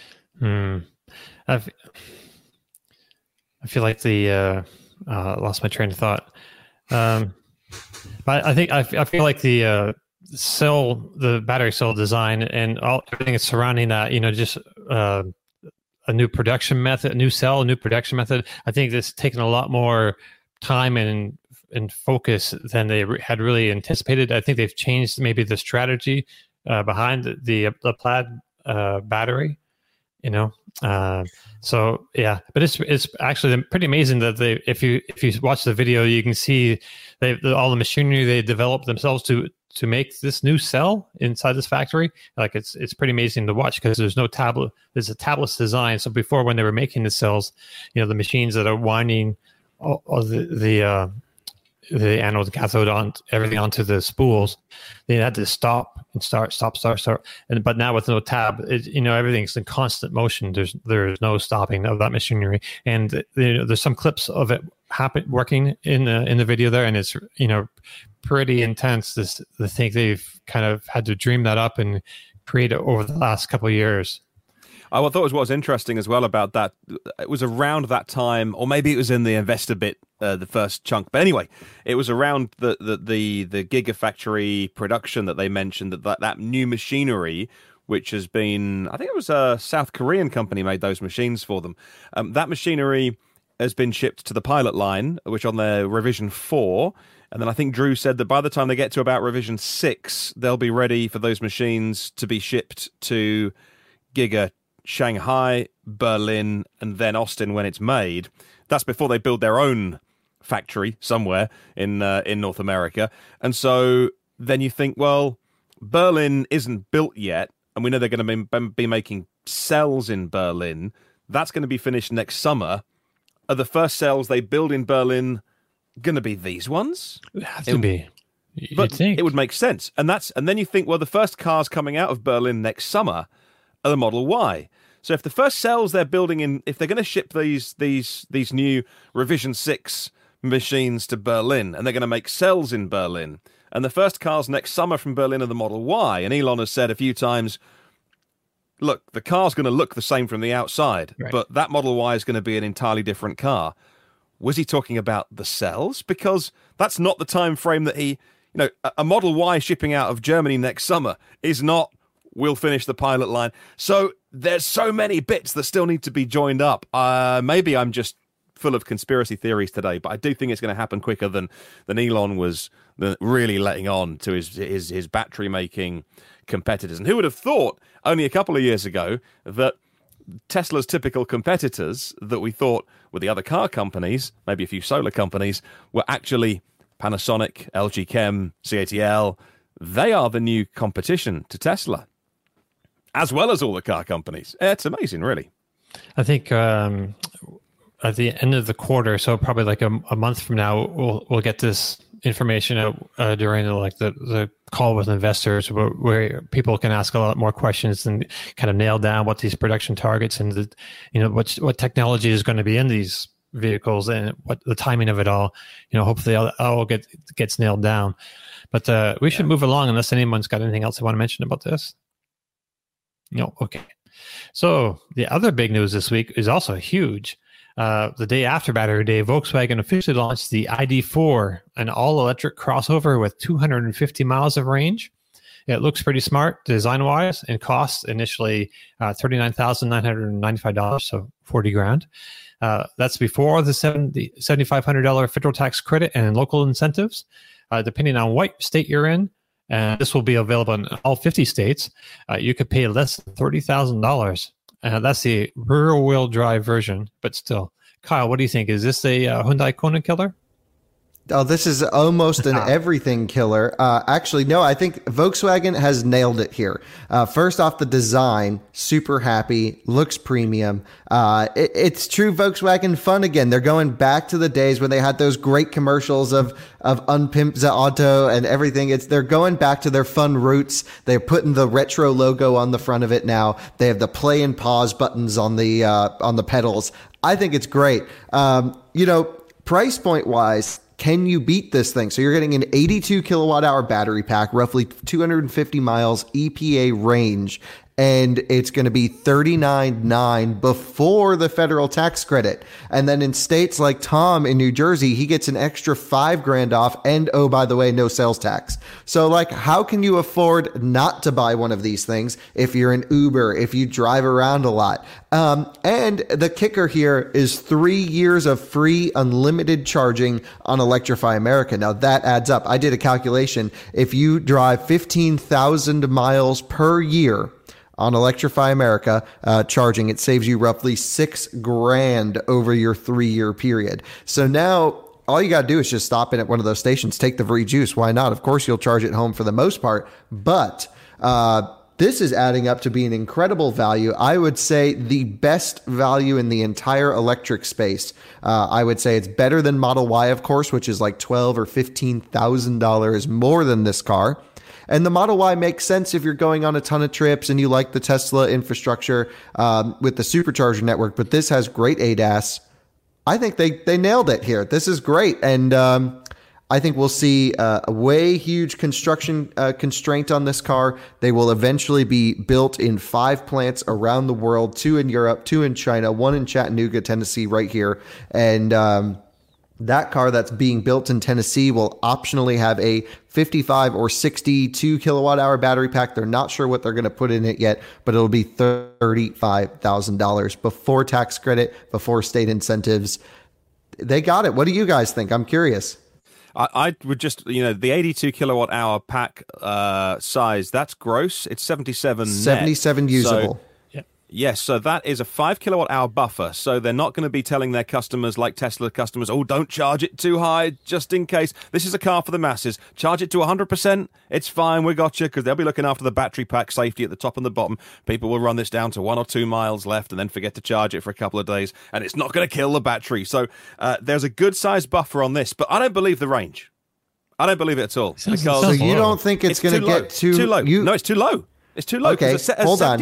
Hmm. I've, I feel like the uh, uh, lost my train of thought. Um, but I think I, I feel like the uh, cell, the battery cell design, and all everything is surrounding that. You know, just uh, a new production method, a new cell, a new production method. I think this taken a lot more time and and focus than they re- had really anticipated. I think they've changed maybe the strategy uh, behind the the, the Plaid uh, battery. You know, uh, so yeah, but it's it's actually pretty amazing that they, if you if you watch the video, you can see they all the machinery they developed themselves to to make this new cell inside this factory. Like it's it's pretty amazing to watch, because there's no tablet. There's a tabless design. So before, when they were making the cells, you know, the machines that are winding all, all the the uh, the anode, the cathode, on everything onto the spools, they had to stop and start, stop, start, start. And but now with no tab, it, you know, everything's in constant motion. There's there's no stopping of that machinery. And you know, there's some clips of it happen working in the in the video there, and it's, you know, pretty intense. This the thing they've kind of had to dream that up and create it over the last couple of years. I thought was what was interesting as well about that. It was around that time, or maybe it was in the investor bit, uh, the first chunk. But anyway, it was around the the the, the Gigafactory production that they mentioned, that, that that new machinery, which has been, I think it was a South Korean company made those machines for them. Um, that machinery has been shipped to the pilot line, which on their revision four. And then I think Drew said that by the time they get to about revision six, they'll be ready for those machines to be shipped to Giga Shanghai, Berlin, and then Austin when it's made. That's before they build their own factory somewhere in uh, in North America. And so then you think, well, Berlin isn't built yet, and we know they're going to be, be making cells in Berlin. That's going to be finished next summer. Are the first cells they build in Berlin going to be these ones? It have to it, be. You'd but think. It would make sense. And that's and then you think, well, the first cars coming out of Berlin next summer are the Model Y. So if the first cells they're building in, if they're going to ship these these these new revision six machines to Berlin, and they're going to make cells in Berlin. And the first cars next summer from Berlin are the Model Y. And Elon has said a few times, look, the car's going to look the same from the outside, right, but that Model Y is going to be an entirely different car. Was he talking about the cells? Because that's not the time frame that he, you know, a Model Y shipping out of Germany next summer is not, we'll finish the pilot line. So there's so many bits that still need to be joined up. Uh, maybe I'm just full of conspiracy theories today, but I do think it's going to happen quicker than than Elon was really letting on to his his, his battery making competitors. And who would have thought only a couple of years ago that Tesla's typical competitors that we thought were the other car companies, maybe a few solar companies, were actually Panasonic, L G Chem, C A T L. They are the new competition to Tesla, as well as all the car companies. It's amazing, really. I think um, at the end of the quarter, so probably like a, a month from now, we'll we'll get this information out uh, during the, like the, the call with investors, where, where people can ask a lot more questions and kind of nail down what these production targets and the, you know, what what technology is going to be in these vehicles and what the timing of it all. You know, hopefully all, all get gets nailed down. But uh, we should yeah. move along unless anyone's got anything else they want to mention about this. No, okay. So the other big news this week is also huge. Uh, the day after Battery Day, Volkswagen officially launched the I D four, an all-electric crossover with two hundred fifty miles of range. It looks pretty smart design-wise and costs initially uh, thirty-nine thousand nine hundred ninety-five dollars, so forty grand. Uh, that's before the seven thousand five hundred dollars federal tax credit and local incentives, uh, depending on what state you're in. And this will be available in all fifty states. Uh, you could pay less than thirty thousand dollars. Uh, that's the rear-wheel drive version, but still. Kyle, what do you think? Is this a uh, Hyundai Kona killer? Oh, this is almost an everything killer. Uh, actually, no, I think Volkswagen has nailed it here. Uh, first off, the design, super happy, looks premium. Uh, it, it's true Volkswagen fun again. They're going back to the days when they had those great commercials of, of Unpimp the Auto and everything. It's, they're going back to their fun roots. They're putting the retro logo on the front of it now. They have the play and pause buttons on the, uh, on the pedals. I think it's great. Um, you know, price point wise, can you beat this thing? So you're getting an eighty-two kilowatt hour battery pack, roughly two hundred fifty miles E P A range, and it's going to be thirty-nine thousand nine hundred dollars before the federal tax credit. And then in states like Tom in New Jersey, he gets an extra five grand off, and oh, by the way, no sales tax. So like, how can you afford not to buy one of these things if you're an Uber, if you drive around a lot? Um, and the kicker here is three years of free unlimited charging on Electrify America. Now that adds up. I did a calculation. If you drive fifteen thousand miles per year on Electrify America uh, charging, it saves you roughly six grand over your three-year period. So now all you got to do is just stop in at one of those stations, take the free juice. Why not? Of course, you'll charge it home for the most part, but uh, this is adding up to be an incredible value. I would say the best value in the entire electric space. Uh, I would say it's better than Model Y, of course, which is like twelve or fifteen thousand dollars more than this car. And the Model Y makes sense if you're going on a ton of trips and you like the Tesla infrastructure um, with the supercharger network. But this has great A D A S. I think they they nailed it here. This is great, and um, I think we'll see uh, a way huge construction uh, constraint on this car. They will eventually be built in five plants around the world, two in Europe, two in China, one in Chattanooga, Tennessee, right here. And um, that car that's being built in Tennessee will optionally have a fifty-five or sixty-two kilowatt hour battery pack. They're not sure what they're going to put in it yet, but it'll be thirty-five thousand dollars before tax credit, before state incentives. They got it. What do you guys think? I'm curious. I, I would just, you know, the eighty-two kilowatt hour pack uh, size, that's gross. It's seventy-seven net. seventy-seven usable. So, yes, so that is a five kilowatt hour buffer. So they're not going to be telling their customers, like Tesla customers, oh, don't charge it too high just in case. This is a car for the masses. Charge it to one hundred percent. It's fine. We got you, because they'll be looking after the battery pack safety at the top and the bottom. People will run this down to one or two miles left and then forget to charge it for a couple of days, and it's not going to kill the battery. So uh, there's a good size buffer on this, but I don't believe the range. I don't believe it at all. Because so you don't think it's, it's going to get too, too low? You, no, it's too low. It's too low. Okay, a, a hold seventy, on.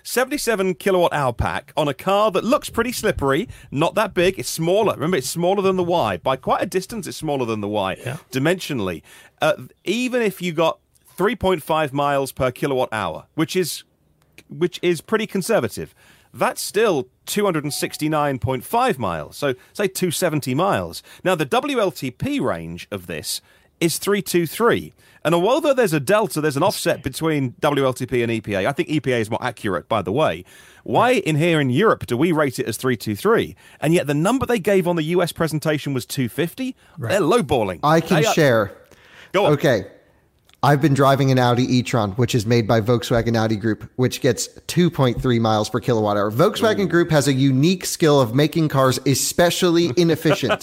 seventy-seven kilowatt hour pack on a car that looks pretty slippery, not that big. It's smaller. Remember, it's smaller than the Y. By quite a distance, it's smaller than the Y, yeah. dimensionally. Uh, even if you got three point five miles per kilowatt hour, which is which is pretty conservative, that's still two hundred sixty-nine point five miles. So say two hundred seventy miles. Now, the W L T P range of this is three twenty-three. And although there's a delta, there's an offset between W L T P and E P A. I think E P A is more accurate, by the way. Why in here in Europe do we rate it as three twenty-three? And yet the number they gave on the U S presentation was two hundred fifty? Right. They're lowballing. I can they share. Are... Go on. Okay. I've been driving an Audi e-tron, which is made by Volkswagen Audi Group, which gets two point three miles per kilowatt hour. Volkswagen Ooh. Group has a unique skill of making cars especially inefficient.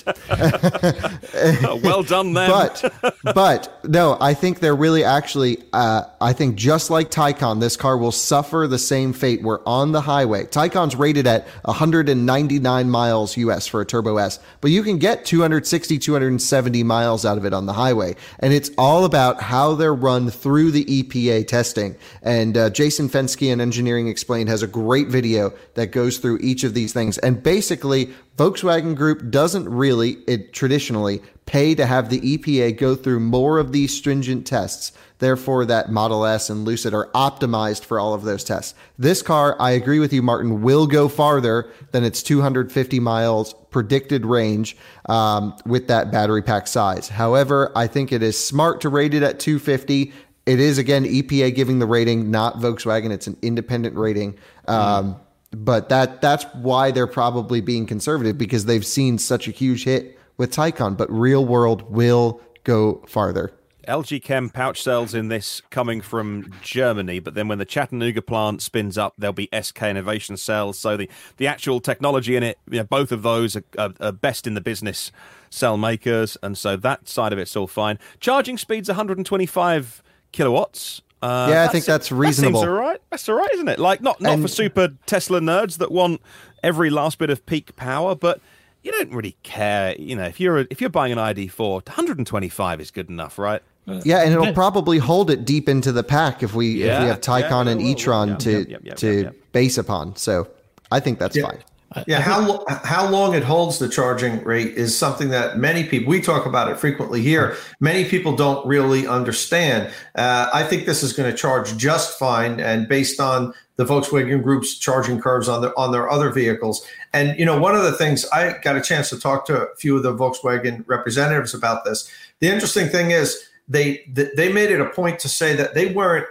Well done, then. But, but no, I think they're really actually, uh, I think just like Taycan, this car will suffer the same fate. We're on the highway. Taycan's rated at one hundred ninety-nine miles U S for a Turbo S, but you can get two hundred sixty, two hundred seventy miles out of it on the highway. And it's all about how they're run through the E P A testing. And uh, Jason Fensky on Engineering Explained has a great video that goes through each of these things. And basically, Volkswagen Group doesn't really, it traditionally, pay to have the E P A go through more of these stringent tests. Therefore, that Model S and Lucid are optimized for all of those tests. This car, I agree with you, Martin, will go farther than its two hundred fifty miles predicted range um, with that battery pack size. However, I think it is smart to rate it at two hundred fifty. It is, again, E P A giving the rating, not Volkswagen. It's an independent rating. Um, mm. But that that's why they're probably being conservative, because they've seen such a huge hit with Taycan. But real world will go farther. L G Chem pouch cells in this coming from Germany, but then when the Chattanooga plant spins up, there'll be S K Innovation cells. So the, the actual technology in it, you know, both of those are, are, are best in the business cell makers, and so that side of it's all fine. Charging speed's one hundred twenty-five kilowatts. Uh, yeah, I think that's reasonable. That seems all right. That's all right, isn't it? Like, not, not and, for super Tesla nerds that want every last bit of peak power, but you don't really care. You know, if you're a, if you're buying an I D four, one hundred twenty-five is good enough, right? Yeah, and it'll probably hold it deep into the pack if we yeah, if we have Taycan yeah, and e-tron yeah, to yeah, yeah, yeah, to yeah, yeah. base upon. So I think that's yeah. fine. Yeah, how how long it holds the charging rate is something that many people, we talk about it frequently here, many people don't really understand. Uh, I think this is going to charge just fine, and based on the Volkswagen Group's charging curves on their on their other vehicles. And you know, one of the things, I got a chance to talk to a few of the Volkswagen representatives about this. The interesting thing is, They they made it a point to say that they weren't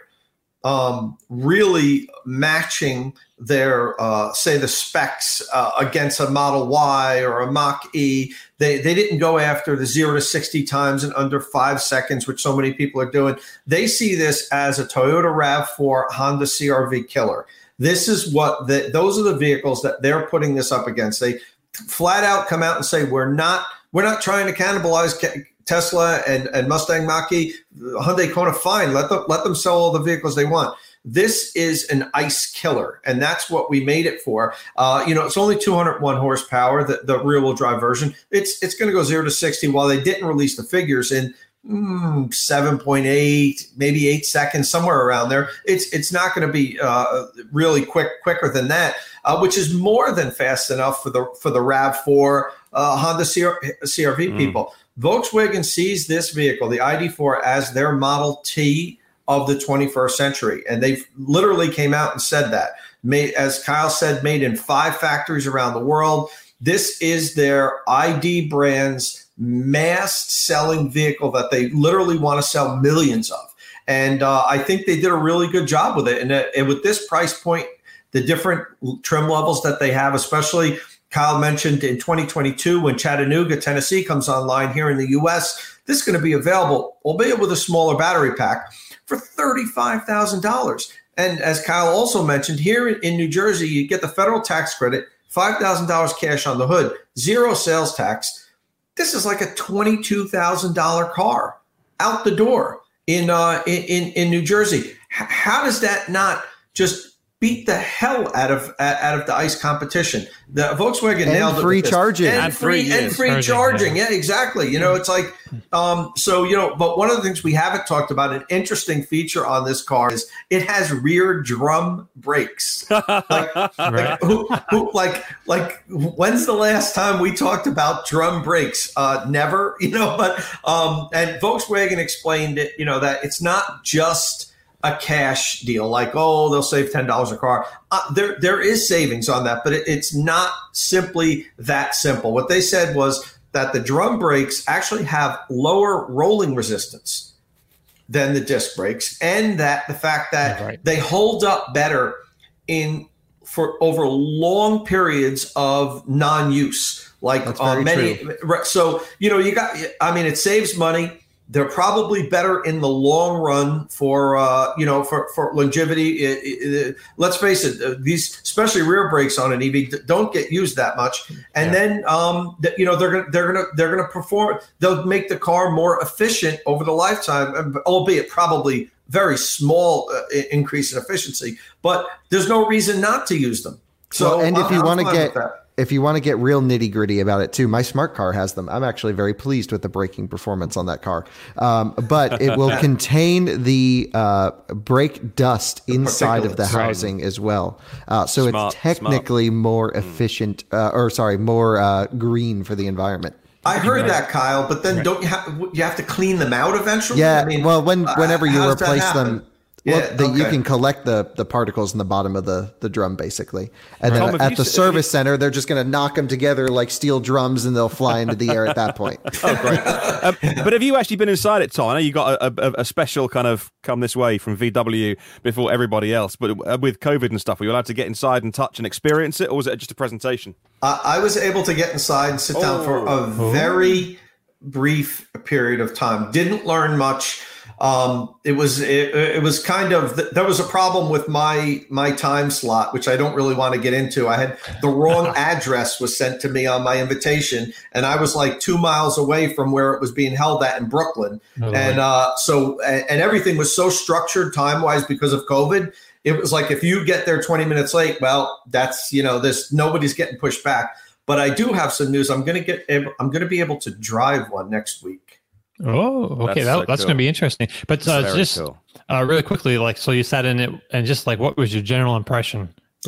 um, really matching their, uh, say, the specs uh, against a Model Y or a Mach-E. They they didn't go after the zero to sixty times in under five seconds, which so many people are doing. They see this as a Toyota RAV four, Honda C R V killer. This is what the, those are the vehicles that they're putting this up against. They flat out come out and say, we're not we're not trying to cannibalize Ca- Tesla and, and Mustang Mach-E, Hyundai Kona, fine. Let them let them sell all the vehicles they want. This is an ICE killer, and that's what we made it for. Uh, you know, it's only two hundred one horsepower, the, the rear-wheel drive version. It's it's going to go zero to sixty. While they didn't release the figures in mm, seven point eight, maybe eight seconds, somewhere around there. It's it's not going to be uh, really quick quicker than that, uh, which is more than fast enough for the for the RAV four uh, Honda C R V mm. people. Volkswagen sees this vehicle, the I D four, as their Model T of the twenty-first century. And they literally came out and said that. Made, as Kyle said, made in five factories around the world. This is their I D brand's mass-selling vehicle that they literally want to sell millions of. And uh, I think they did a really good job with it. And, uh, and with this price point, the different trim levels that they have, especially Kyle mentioned in twenty twenty-two, when Chattanooga, Tennessee comes online here in the U S, this is going to be available, albeit with a smaller battery pack, for thirty-five thousand dollars. And as Kyle also mentioned, here in New Jersey, you get the federal tax credit, five thousand dollars cash on the hood, zero sales tax. This is like a twenty-two thousand dollars car out the door in, uh, in, in New Jersey. H- how does that not just beat the hell out of out of the ICE competition. The Volkswagen and nailed free it. charging. And, and free free and free charging. charging. Yeah, exactly. You know, it's like um, so. You know, but one of the things we haven't talked about, an interesting feature on this car is it has rear drum brakes. Like, Right. like, who, who, like, like, when's the last time we talked about drum brakes? Uh, never. You know, but um, and Volkswagen explained it. You know that it's not just a cash deal, like, oh, they'll save ten dollars a car. Uh, there, there is savings on that, but it, it's not simply that simple. What they said was that the drum brakes actually have lower rolling resistance than the disc brakes, and that the fact that Right. they hold up better in for over long periods of non-use, like That's uh, very many. true. So you know, you got. I mean, it saves money. They're probably better in the long run for uh, you know for, for longevity. It, it, it, let's face it; uh, these, especially rear brakes on an E V, don't get used that much. And Yeah. then um, th- you know they're gonna they're gonna they're gonna perform. They'll make the car more efficient over the lifetime, albeit probably very small uh, increase in efficiency. But there's no reason not to use them. So Well, and if I'm- you I'm want to fine get with that. if you want to get real nitty gritty about it too, my smart car has them. I'm actually very pleased with the braking performance on that car. Um, but it will contain the uh, brake dust inside of the particulates. housing as well. Uh, so Smart, it's technically more efficient, uh, or sorry, more uh, green for the environment. I heard that, Kyle, but then don't you have you have to clean them out eventually? Yeah. I mean, well, when uh, whenever you how does that replace happen? them. Well, Yeah, the, you okay. can collect the, the particles in the bottom of the, the drum, basically. And Tom, then have at you the s- service center, they're just going to knock them together like steel drums and they'll fly into the air at that point. Oh, great. um, but have you actually been inside it, Tom? I know you got a, a, a special kind of come this way from V W before everybody else, but uh, with COVID and stuff, were you allowed to get inside and touch and experience it, or was it just a presentation? Uh, I was able to get inside and sit down for a very brief period of time. Didn't learn much. Um, it was it, it was kind of there was a problem with my my time slot, which I don't really want to get into. I had the wrong address was sent to me on my invitation, and I was like two miles away from where it was being held at in Brooklyn, Oh, and uh, so and, and everything was so structured time wise because of COVID. It was like if you get there twenty minutes late, well, that's you know this nobody's getting pushed back. But I do have some news. I'm gonna get I'm gonna be able to drive one next week. Oh, okay. That's That, so that's cool. going to be interesting. But uh, Very just cool. uh, really quickly, like, so you sat in it and just like, what was your general impression? Uh,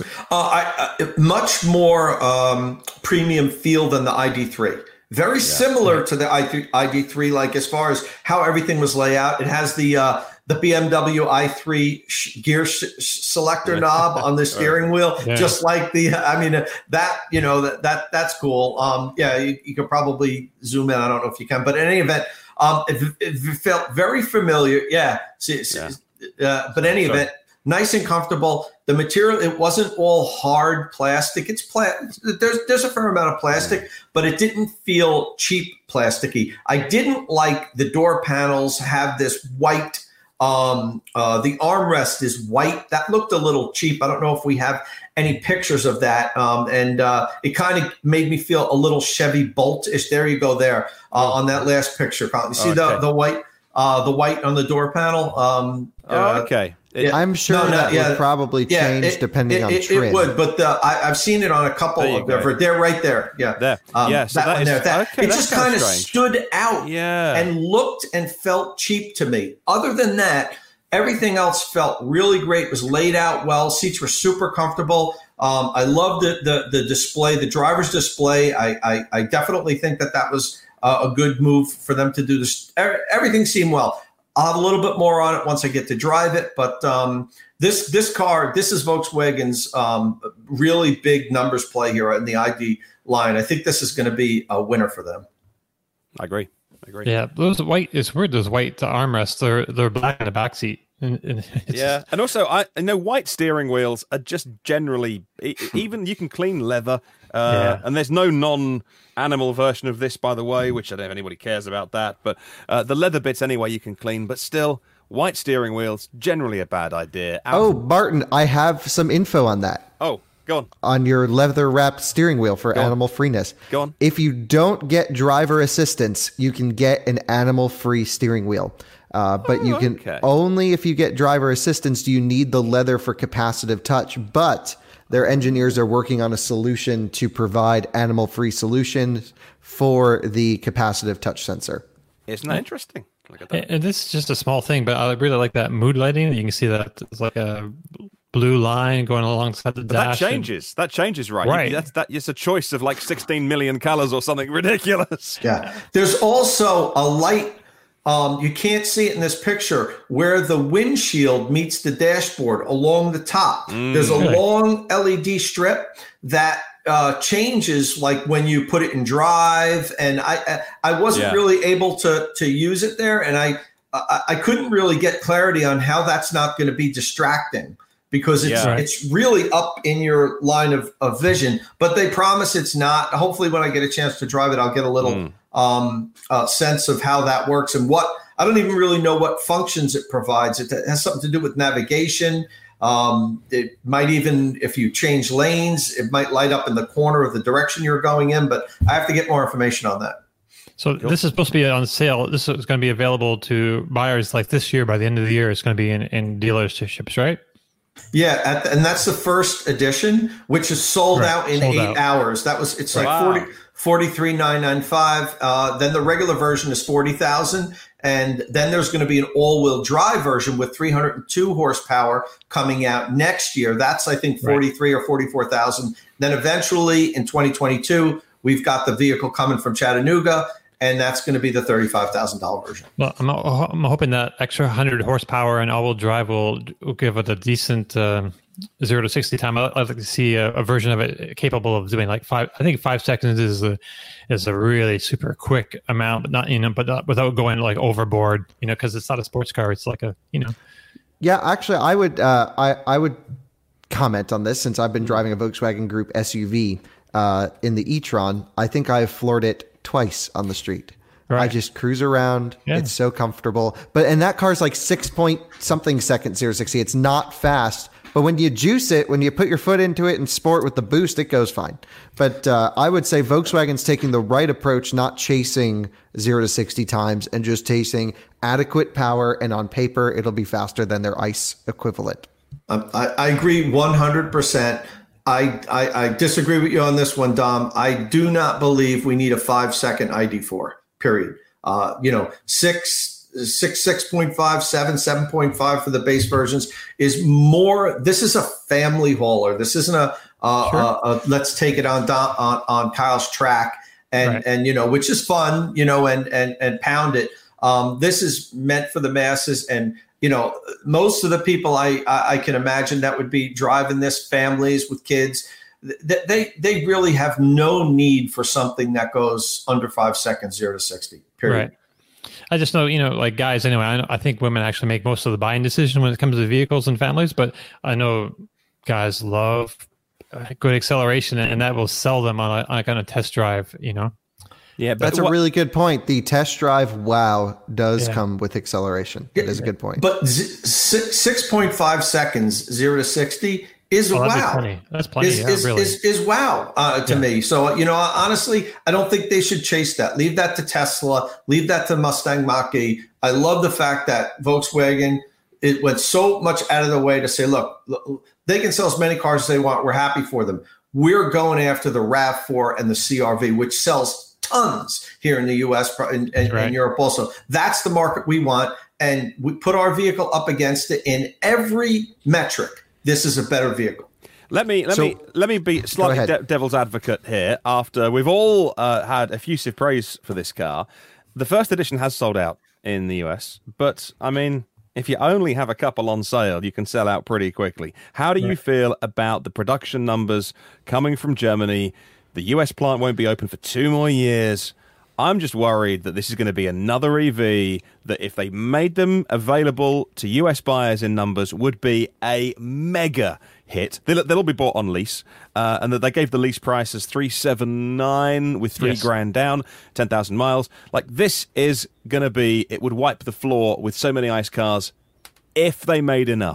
I, uh, much more um, premium feel than the I D three. Very similar to the I D three, like as far as how everything was laid out. It has the uh, the B M W i three sh- gear sh- selector knob on the steering wheel, Yeah. just like the. I mean, uh, that you know that that that's cool. Um, yeah, you, you could probably zoom in. I don't know if you can, but in any event, um, it, it felt very familiar. Yeah. See, see, uh, but in any Sure. event, nice and comfortable. The material, it wasn't all hard plastic. It's pla- there's there's a fair amount of plastic, but it didn't feel cheap plasticky. I didn't like the door panels have this white. Um, uh, the armrest is white. That looked a little cheap. I don't know if we have any pictures of that. Um, and uh, it kind of made me feel a little Chevy Bolt-ish. There you go. There uh, on that last picture, Colin. You see the Okay. the white uh, the white on the door panel. Um, Oh, uh, okay. It- yeah. I'm sure No, no, that yeah. would probably Yeah, change it- depending it, on it, trim. It would, but the, I, I've seen it on a couple There you of go. different. They're right there. Yeah, There. Um, Yeah, so that, that one is- there. That, okay, it that just sounds kind of strange. stood out Yeah. and looked and felt cheap to me. Other than that, everything else felt really great. It was laid out well. Seats were super comfortable. Um, I loved the, the the display, the driver's display. I I, I definitely think that that was uh, a good move for them to do this. Everything seemed well. I'll have a little bit more on it once I get to drive it, but um, this this car, this is Volkswagen's um, really big numbers play here in the I D line. I think this is going to be a winner for them. I agree. I agree. Yeah, those white. It's weird. Those white armrests. They're they're black in the back seat. And, and it's Yeah, and also I I know white steering wheels are just generally e- even you can clean leather, uh, Yeah. and there's no non-animal version of this, by the way, which I don't know if anybody cares about that. But uh, the leather bits anyway you can clean, but still, white steering wheels generally a bad idea. Out- Oh, Barton, I have some info on that. oh, Go on. On your leather-wrapped steering wheel for Go on. animal freeness. Go on. If you don't get driver assistance, you can get an animal-free steering wheel. Uh, but you can okay. only if you get driver assistance do you need the leather for capacitive touch. But their engineers are working on a solution to provide animal-free solutions for the capacitive touch sensor. Isn't that interesting? Look at that. And, and this is just a small thing, but I really like that mood lighting. You can see that it's like a blue line going alongside the But dash. that changes. That changes, right? Right. You, that's that. It's a choice of like sixteen million colors or something ridiculous. Yeah. There's also a light. Um, you can't see it in this picture where the windshield meets the dashboard along the top. Mm. There's a Really? long L E D strip that uh, changes like when you put it in drive. And I I, I wasn't Yeah. really able to to use it there, and I I, I couldn't really get clarity on how that's not going to be distracting. Because it's Yeah. Right. it's really up in your line of, of vision, but they promise it's not. Hopefully, when I get a chance to drive it, I'll get a little Mm. um, uh, sense of how that works and what. I don't even really know what functions it provides. It has something to do with navigation. Um, it might even, if you change lanes, it might light up in the corner of the direction you're going in. But I have to get more information on that. So this is supposed to be on sale. This is going to be available to buyers like this year. By the end of the year, it's going to be in, in dealerships, right? Yeah, at the, and that's the first edition, which is sold Right, out in sold eight out. hours. That was it's like Wow. forty, forty-three nine ninety-five. Uh, then the regular version is forty thousand, and then there's going to be an all-wheel drive version with three hundred two horsepower coming out next year. That's I think forty-three or forty-four thousand. Then eventually in twenty twenty-two, we've got the vehicle coming from Chattanooga, and that's going to be the thirty-five thousand dollars version. Well, I'm, I'm hoping that extra one hundred horsepower and all-wheel drive will, will give it a decent um, zero to sixty time. I'd like to see a, a version of it capable of doing like five. I think five seconds is a is a really super quick amount, but not you know, but not, without going like overboard. You know, because it's not a sports car. It's like a you know. Yeah, actually, I would uh, I I would comment on this since I've been driving a Volkswagen Group S U V uh, in the e-tron. I think I have floored it twice on the street. I Right. just cruise around. Yeah. It's so comfortable. But and that car's like six point something seconds zero to sixty. It's not fast. But when you juice it, when you put your foot into it and sport with the boost, it goes fine. But uh, I would say Volkswagen's taking the right approach, not chasing zero to sixty times and just chasing adequate power. And on paper, it'll be faster than their ICE equivalent. Um, I, I agree one hundred percent. I, I, I disagree with you on this one, Dom. I do not believe we need a five second I D four, period. Uh, you know, six, six, six point five, seven, seven point five for the base versions is more. This is a family hauler. This isn't a, uh, Sure. a, a let's take it on, Dom, on, on Kyle's track and, Right. and, you know, which is fun, you know, and, and, and pound it. Um, this is meant for the masses. And, you know, most of the people I, I, I can imagine that would be driving this, families with kids, th- they they really have no need for something that goes under five seconds, zero to sixty. Period. Right. I just know, you know, like guys, anyway, I, know, I think women actually make most of the buying decision when it comes to vehicles and families, but I know guys love uh, good acceleration and that will sell them on a, on a kind of test drive, you know? Yeah, but That's a what- really good point. The test drive wow does Yeah. come with acceleration. That is a good point. But z- six point five seconds, zero to sixty is Oh, that'd be wow. plenty. That's plenty, Is, yeah, is, really. is, is wow uh, to Yeah. me. So, you know, honestly, I don't think they should chase that. Leave that to Tesla. Leave that to Mustang Mach-E. I love the fact that Volkswagen, it went so much out of the way to say, look, look, they can sell as many cars as they want. We're happy for them. We're going after the RAV four and the C R V, which sells tons here in the U S and, and, Right. and Europe also. That's the market we want. And we put our vehicle up against it in every metric. This is a better vehicle. Let me let So- me let me be slightly ahead. de- devil's advocate here. After we've all uh, had effusive praise for this car, the first edition has sold out in the U S. But I mean, if you only have a couple on sale, you can sell out pretty quickly. How do you Right. feel about the production numbers coming from Germany? The U S plant won't be open for two more years. I'm just worried that this is going to be another E V that, if they made them available to U S buyers in numbers, would be a mega hit. They'll, they'll all be bought on lease, uh, and that they gave the lease price as three seven nine with three Yes. grand down, ten thousand miles. Like, this is going to be, it would wipe the floor with so many ICE cars if they made enough.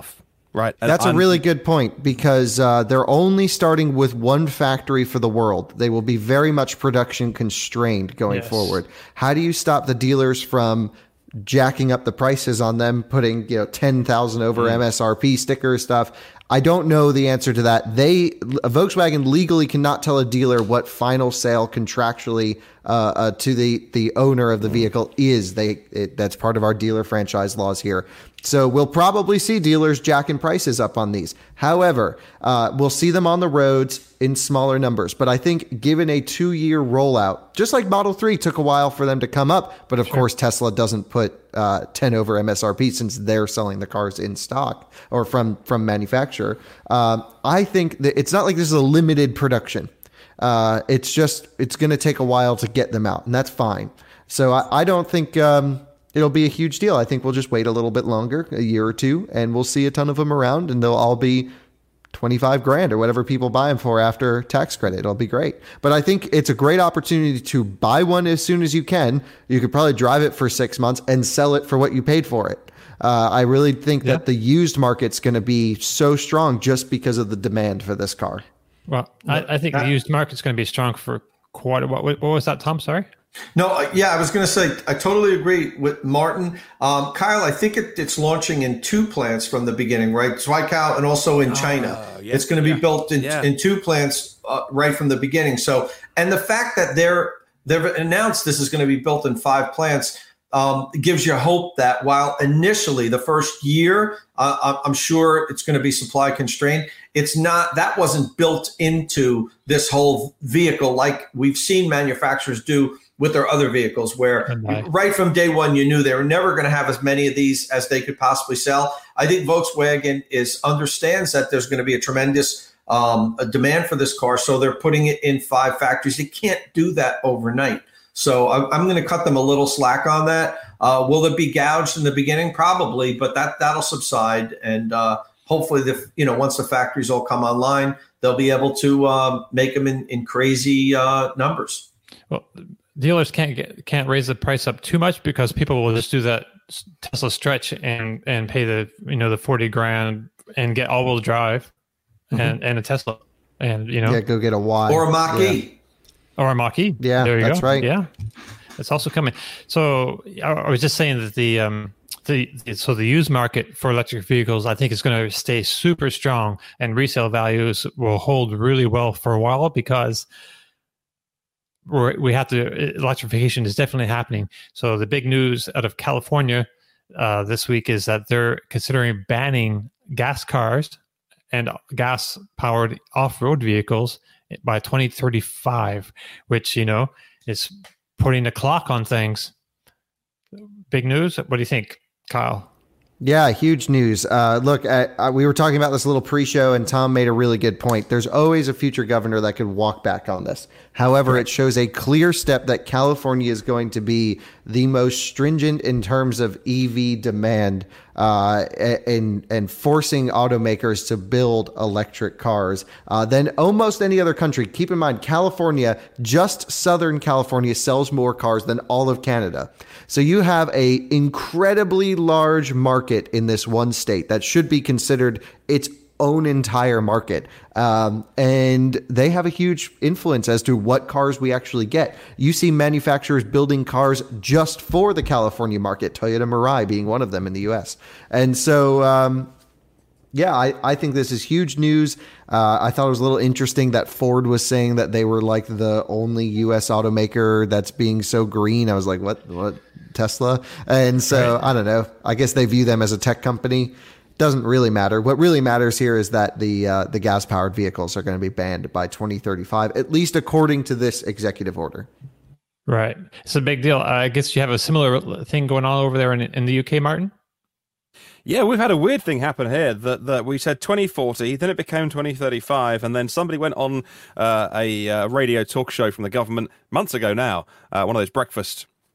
Right. And That's a I'm- really good point because uh, they're only starting with one factory for the world. They will be very much production constrained going Yes. forward. How do you stop the dealers from jacking up the prices on them, putting, you know, ten thousand over Mm. M S R P sticker stuff? I don't know the answer to that. They Volkswagen legally cannot tell a dealer what final sale contractually uh, uh, to the the owner of the vehicle is. They it, that's part of our dealer franchise laws here. So we'll probably see dealers jacking prices up on these. However, uh, we'll see them on the roads in smaller numbers. But I think given a two-year rollout, just like Model three took a while for them to come up, but of course Tesla doesn't put uh, ten over M S R P since they're selling the cars in stock or from from manufacturer. Um, I think that it's not like this is a limited production. Uh, it's just it's going to take a while to get them out, and that's fine. So I, I don't think um, it'll be a huge deal. I think we'll just wait a little bit longer, a year or two, and we'll see a ton of them around, and they'll all be twenty-five grand or whatever people buy them for after tax credit. It'll be great. But I think it's a great opportunity to buy one as soon as you can. You could probably drive it for six months and sell it for what you paid for it. Uh, I really think Yeah. that the used market's going to be so strong just because of the demand for this car. Well, I, I think the used market's going to be strong for quite a while. What, what was that, Tom? Sorry. No, uh, yeah, I was going to say, I totally agree with Martin. Um, Kyle, I think it, it's launching in two plants from the beginning, right? Zwickau and also in China. yeah, it's going to be yeah, built in, yeah. in two plants uh, right from the beginning. So, and the fact that they're they've announced this is going to be built in five plants um, gives you hope that while initially the first year, uh, I'm sure it's going to be supply constrained. It's not, that wasn't built into this whole vehicle like we've seen manufacturers do with their other vehicles, where Okay. right from day one, you knew they were never going to have as many of these as they could possibly sell. I think Volkswagen is understands that there's going to be a tremendous um, a demand for this car, so they're putting it in five factories. They can't do that overnight. So I'm, I'm going to cut them a little slack on that. Uh, will it be gouged in the beginning? Probably, but that that'll subside, and uh, hopefully, the you know once the factories all come online, they'll be able to uh, make them in in crazy uh, numbers. Well, dealers can't get can't raise the price up too much because people will just do that Tesla stretch and and pay the you know the forty grand and get all wheel drive Mm-hmm. and and a Tesla and you know Yeah, go get a Y. Or a Mach-E. Yeah. or a Mach-E. Yeah, there you that's go. right. Yeah, it's also coming. So I I was just saying that the um the so the used market for electric vehicles I think is going to stay super strong and resale values will hold really well for a while because we're, we have to electrification is definitely happening. So the big news out of California uh, this week is that they're considering banning gas cars and gas powered off-road vehicles by twenty thirty-five, which, you know, is putting a clock on things. Big news. What do you think, Kyle? Yeah, huge news. Uh, look, I, I, we were talking about this a little pre-show, and Tom made a really good point. There's always a future governor that could walk back on this. However, it shows a clear step that California is going to be the most stringent in terms of E V demand uh, and, and forcing automakers to build electric cars uh, than almost any other country. Keep in mind, California, just Southern California, sells more cars than all of Canada. So you have a incredibly large market in this one state that should be considered its own entire market. Um, and they have a huge influence as to what cars we actually get. You see manufacturers building cars just for the California market, Toyota Mirai being one of them in the U S. And so, um, yeah, I, I think this is huge news. Uh, I thought it was a little interesting that Ford was saying that they were like the only U S automaker that's being so green. I was like, what, what, Tesla? And so, right. I don't know. I guess they view them as a tech company. Doesn't really matter. What really matters here is that the uh, the gas powered vehicles are going to be banned by twenty thirty-five, at least according to this executive order. Right. It's a big deal. I guess you have a similar thing going on over there in, in the U K, Martin? Yeah, we've had a weird thing happen here that, that we said twenty forty, then it became twenty thirty-five, and then somebody went on uh, a uh, radio talk show from the government months ago now, uh, one of those breakfast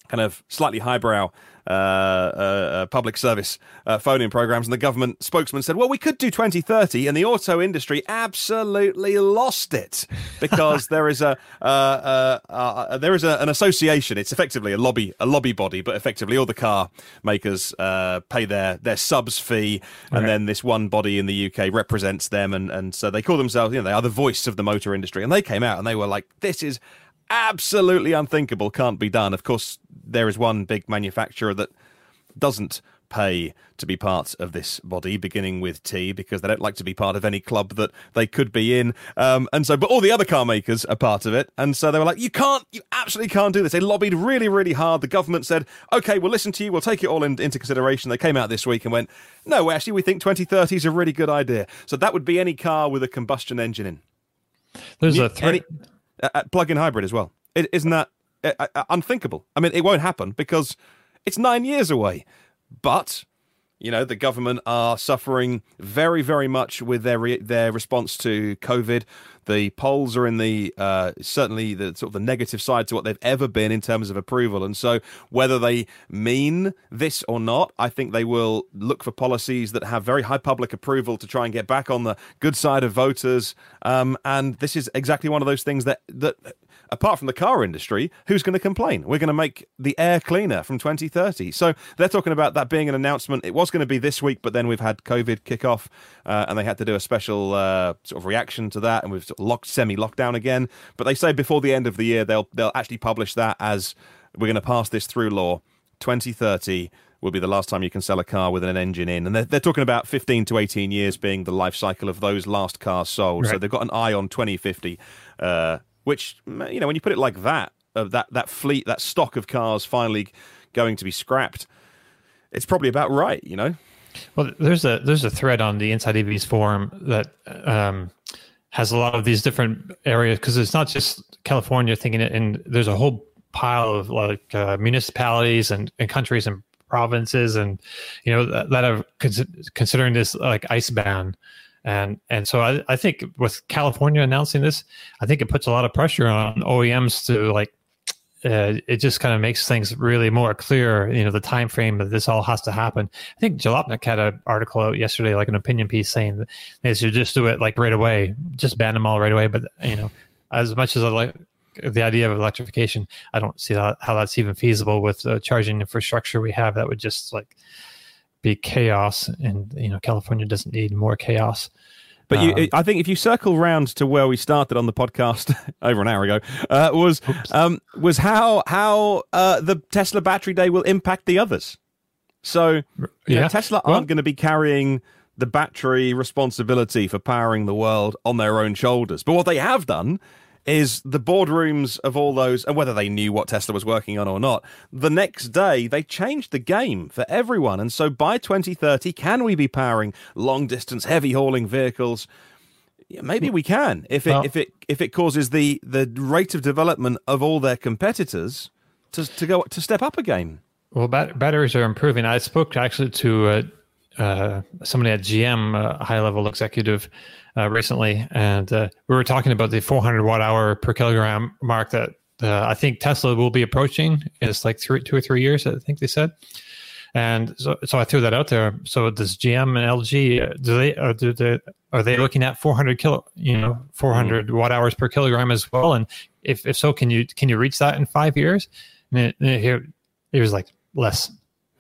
kind of slightly highbrow uh, uh, uh, public service uh, phone-in programs, and the government spokesman said, well, we could do twenty thirty, and the auto industry absolutely lost it because there is a uh, uh, uh, there is a, an association. It's effectively a lobby a lobby body, but effectively all the car makers uh, pay their their subs fee, and right. then this one body in the U K represents them, and, and so they call themselves, you know, they are the voice of the motor industry, and they came out and they were like, this is absolutely unthinkable, can't be done. Of course, there is one big manufacturer that doesn't pay to be part of this body, beginning with T, because they don't like to be part of any club that they could be in. Um, and so, but all the other car makers are part of it. And so they were like, you can't, you absolutely can't do this. They lobbied really, really hard. The government said, okay, we'll listen to you. We'll take it all in, into consideration. They came out this week and went, no, actually, we think twenty thirty is a really good idea. So that would be any car with a combustion engine in. There's a threat. Uh, plug-in hybrid as well. It, isn't that uh, uh, unthinkable? I mean, it won't happen because it's nine years away. But, you know, the government are suffering very, very much with their re- their response to COVID. The polls are in the, uh, certainly the sort of the negative side to what they've ever been in terms of approval. And so whether they mean this or not, I think they will look for policies that have very high public approval to try and get back on the good side of voters. Um, and this is exactly one of those things that, that apart from the car industry, who's going to complain? We're going to make the air cleaner from twenty thirty. So they're talking about that being an announcement. It was going to be this week, but then we've had COVID kick off, uh, and they had to do a special uh, sort of reaction to that, and we've sort of locked semi-lockdown again. But they say before the end of the year, they'll they'll actually publish that as we're going to pass this through law. twenty thirty will be the last time you can sell a car with an engine in. And they're, they're talking about fifteen to eighteen years being the life cycle of those last cars sold. Right. So they've got an eye on twenty fifty, uh, which, you know, when you put it like that, uh, that that fleet, that stock of cars finally going to be scrapped, it's probably about right, you know? Well, there's a there's a thread on the Inside E Vs forum that um, has a lot of these different areas, because it's not just California thinking it, and there's a whole pile of like uh, municipalities and, and countries and provinces, and you know that, that are cons- considering this like ICE ban. And and so I, I think with California announcing this, I think it puts a lot of pressure on O E Ms to like, uh, it just kind of makes things really more clear, you know, the time frame that this all has to happen. I think Jalopnik had an article out yesterday, like an opinion piece, saying that they should just do it like right away, just ban them all right away. But, you know, as much as I like the idea of electrification, I don't see how, how that's even feasible with the charging infrastructure we have. That would just like be chaos, and you know California doesn't need more chaos. But you, um, I think if you circle round to where we started on the podcast over an hour ago, uh, was um, was how how uh, the Tesla Battery Day will impact the others. So you yeah, know, Tesla aren't well, going to be carrying the battery responsibility for powering the world on their own shoulders. But what they have done is the boardrooms of all those, and whether they knew what Tesla was working on or not, the next day they changed the game for everyone. And so by twenty thirty, can we be powering long-distance, heavy-hauling vehicles? Yeah, maybe we can, if it well, if it if it causes the the rate of development of all their competitors to to go to step up again. Well, bat- batteries are improving. I spoke actually to uh, uh, somebody at G M, a high-level executive, Uh, recently, and uh, we were talking about the four hundred watt hour per kilogram mark that uh, I think Tesla will be approaching. It's like three, two or three years, I think they said. And so, so I threw that out there. So does G M and L G, uh, do they, or do they, are they looking at four hundred kilo, you know, four hundred mm-hmm. watt hours per kilogram as well? And if, if so, can you can you reach that in five years? And it, and it, it was like less.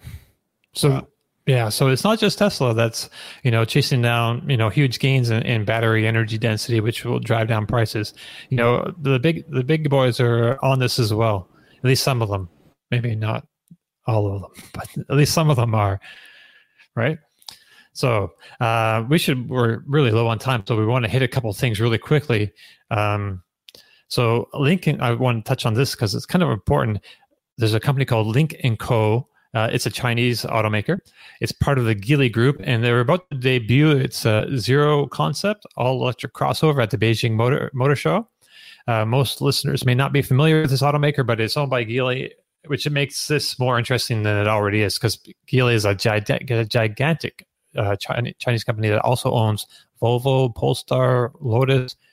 So. Wow. Yeah, so it's not just Tesla that's, you know, chasing down, you know, huge gains in, in battery energy density, which will drive down prices. You know, the big the big boys are on this as well. At least some of them, maybe not all of them, but at least some of them are, right? So uh, we should we're really low on time, so we want to hit a couple of things really quickly. Um, so Lynk, I want to touch on this because it's kind of important. There's a company called Lynk and Co. Uh, it's a Chinese automaker. It's part of the Geely Group, and they're about to debut its uh, Zero concept, all-electric crossover at the Beijing Motor Motor Show. Uh, most listeners may not be familiar with this automaker, but it's owned by Geely, which makes this more interesting than it already is, because Geely is a, gig- a gigantic uh, Chinese company that also owns Volvo, Polestar, Lotus,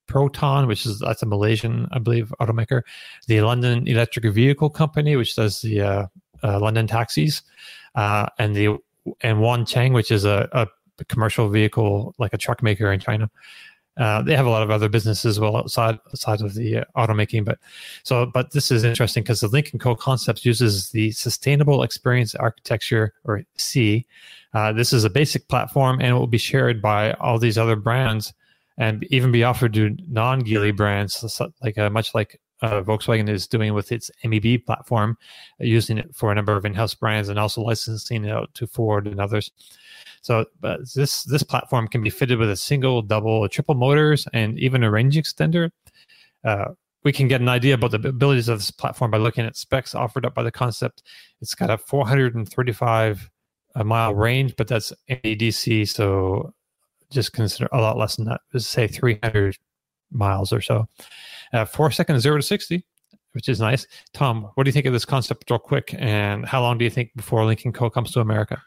Proton, which is that's a Malaysian, I believe, automaker. The London Electric Vehicle Company, which does the uh, uh, London taxis, uh, and the and Wancheng, which is a, a commercial vehicle like a truck maker in China. Uh, they have a lot of other businesses as well outside outside of the uh, automaking, but so but this is interesting because the Lynk and Co concepts uses the Sustainable Experience Architecture, or C. Uh, this is a basic platform, and it will be shared by all these other brands, and even be offered to non-Geely brands, like uh, much like uh, Volkswagen is doing with its M E B platform, uh, using it for a number of in-house brands and also licensing it out to Ford and others. So uh, this this platform can be fitted with a single, double, or triple motors, and even a range extender. Uh, we can get an idea about the abilities of this platform by looking at specs offered up by the concept. It's got a four hundred thirty-five mile range, but that's A D C, so just consider a lot less than that. Let's say three hundred miles or so. Uh, four seconds, zero to sixty, which is nice. Tom, what do you think of this concept real quick, and how long do you think before Lynk and Co comes to America?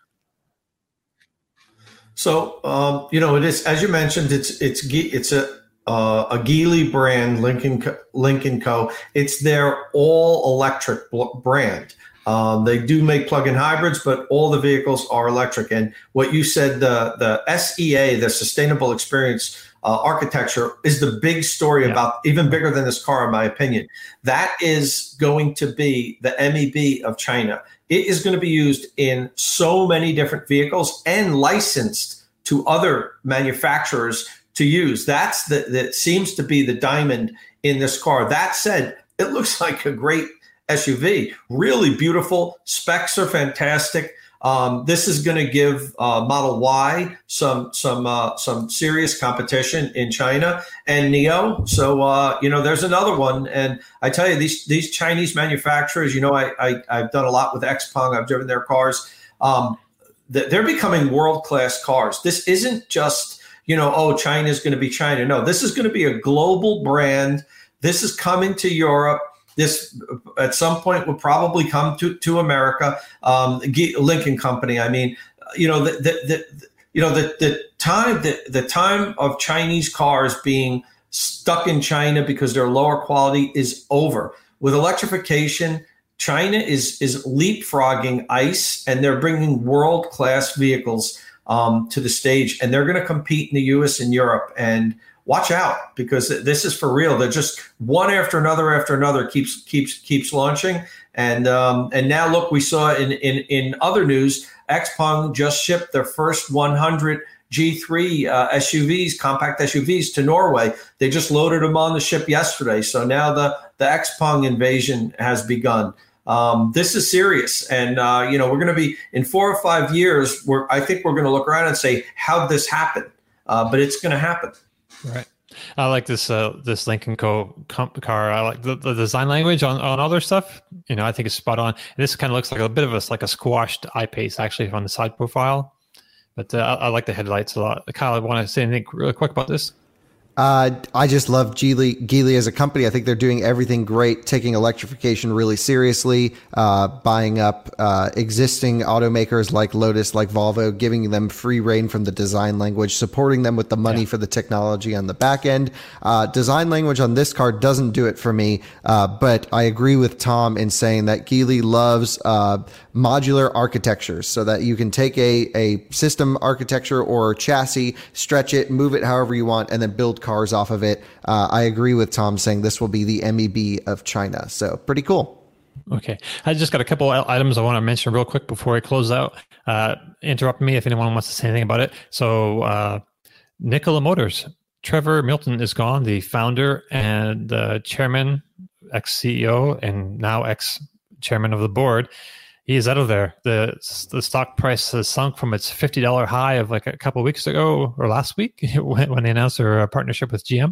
So, um, you know, it is, as you mentioned, it's it's it's a uh, a Geely brand, Lynk and Co, Lynk and Co. It's their all electric brand. Um, they do make plug-in hybrids, but all the vehicles are electric. And what you said, the the S E A, the Sustainable Experience uh, Architecture, is the big story yeah. about, even bigger than this car, in my opinion. That is going to be the M E B of China. It is going to be used in so many different vehicles and licensed to other manufacturers to use. That's the, that seems to be the diamond in this car. That said, it looks like a great S U V, really beautiful. Specs are fantastic. Um, this is going to give uh, Model Y some some uh, some serious competition in China and Neo. So uh, you know, there's another one. And I tell you, these these Chinese manufacturers, you know, I, I I've done a lot with Xpeng. I've driven their cars. Um, they're becoming world class cars. This isn't just, you know, oh, China's going to be China. No, this is going to be a global brand. This is coming to Europe. This at some point will probably come to, to America. Um, Lynk and Company. I mean, you know, the, the, the you know the the time the, the time of Chinese cars being stuck in China because they're lower quality is over. With electrification, China is is leapfrogging ICE, and they're bringing world class vehicles um, to the stage, and they're going to compete in the U S and Europe. And watch out, because this is for real. They're just one after another after another keeps keeps keeps launching. And um, and now look, we saw in in in other news, Xpeng just shipped their first one hundred G three uh, S U Vs, compact S U Vs, to Norway. They just loaded them on the ship yesterday. So now the the Xpeng invasion has begun. Um, this is serious, and uh, you know, we're going to be in four or five years. Where I think we're going to look around and say, "How'd this happen?" Uh, but it's going to happen. Right. I like this uh, this Lynk and Co comp car. I like the, the design language on, on other stuff. You know, I think it's spot on. And this kind of looks like a bit of a like a squashed I-Pace actually on the side profile. But uh, I, I like the headlights a lot. Kyle, want to say anything really quick about this? Uh, I just love Geely, Geely as a company. I think they're doing everything great, taking electrification really seriously, uh, buying up uh, existing automakers like Lotus, like Volvo, giving them free rein from the design language, supporting them with the money yeah. for the technology on the back end. Uh, design language on this car doesn't do it for me, uh, but I agree with Tom in saying that Geely loves uh, modular architectures, so that you can take a, a system architecture or chassis, stretch it, move it however you want, and then build cars off of it. Uh, I agree with Tom saying this will be the M E B of China. So pretty cool. Okay. I just got a couple items I want to mention real quick before I close out. Uh, interrupt me if anyone wants to say anything about it. So uh, Nikola Motors, Trevor Milton is gone, the founder and uh, chairman, ex-C E O, and now ex-chairman of the board. He is out of there. The the stock price has sunk from its fifty dollars high of like a couple of weeks ago or last week when, when they announced their partnership with G M.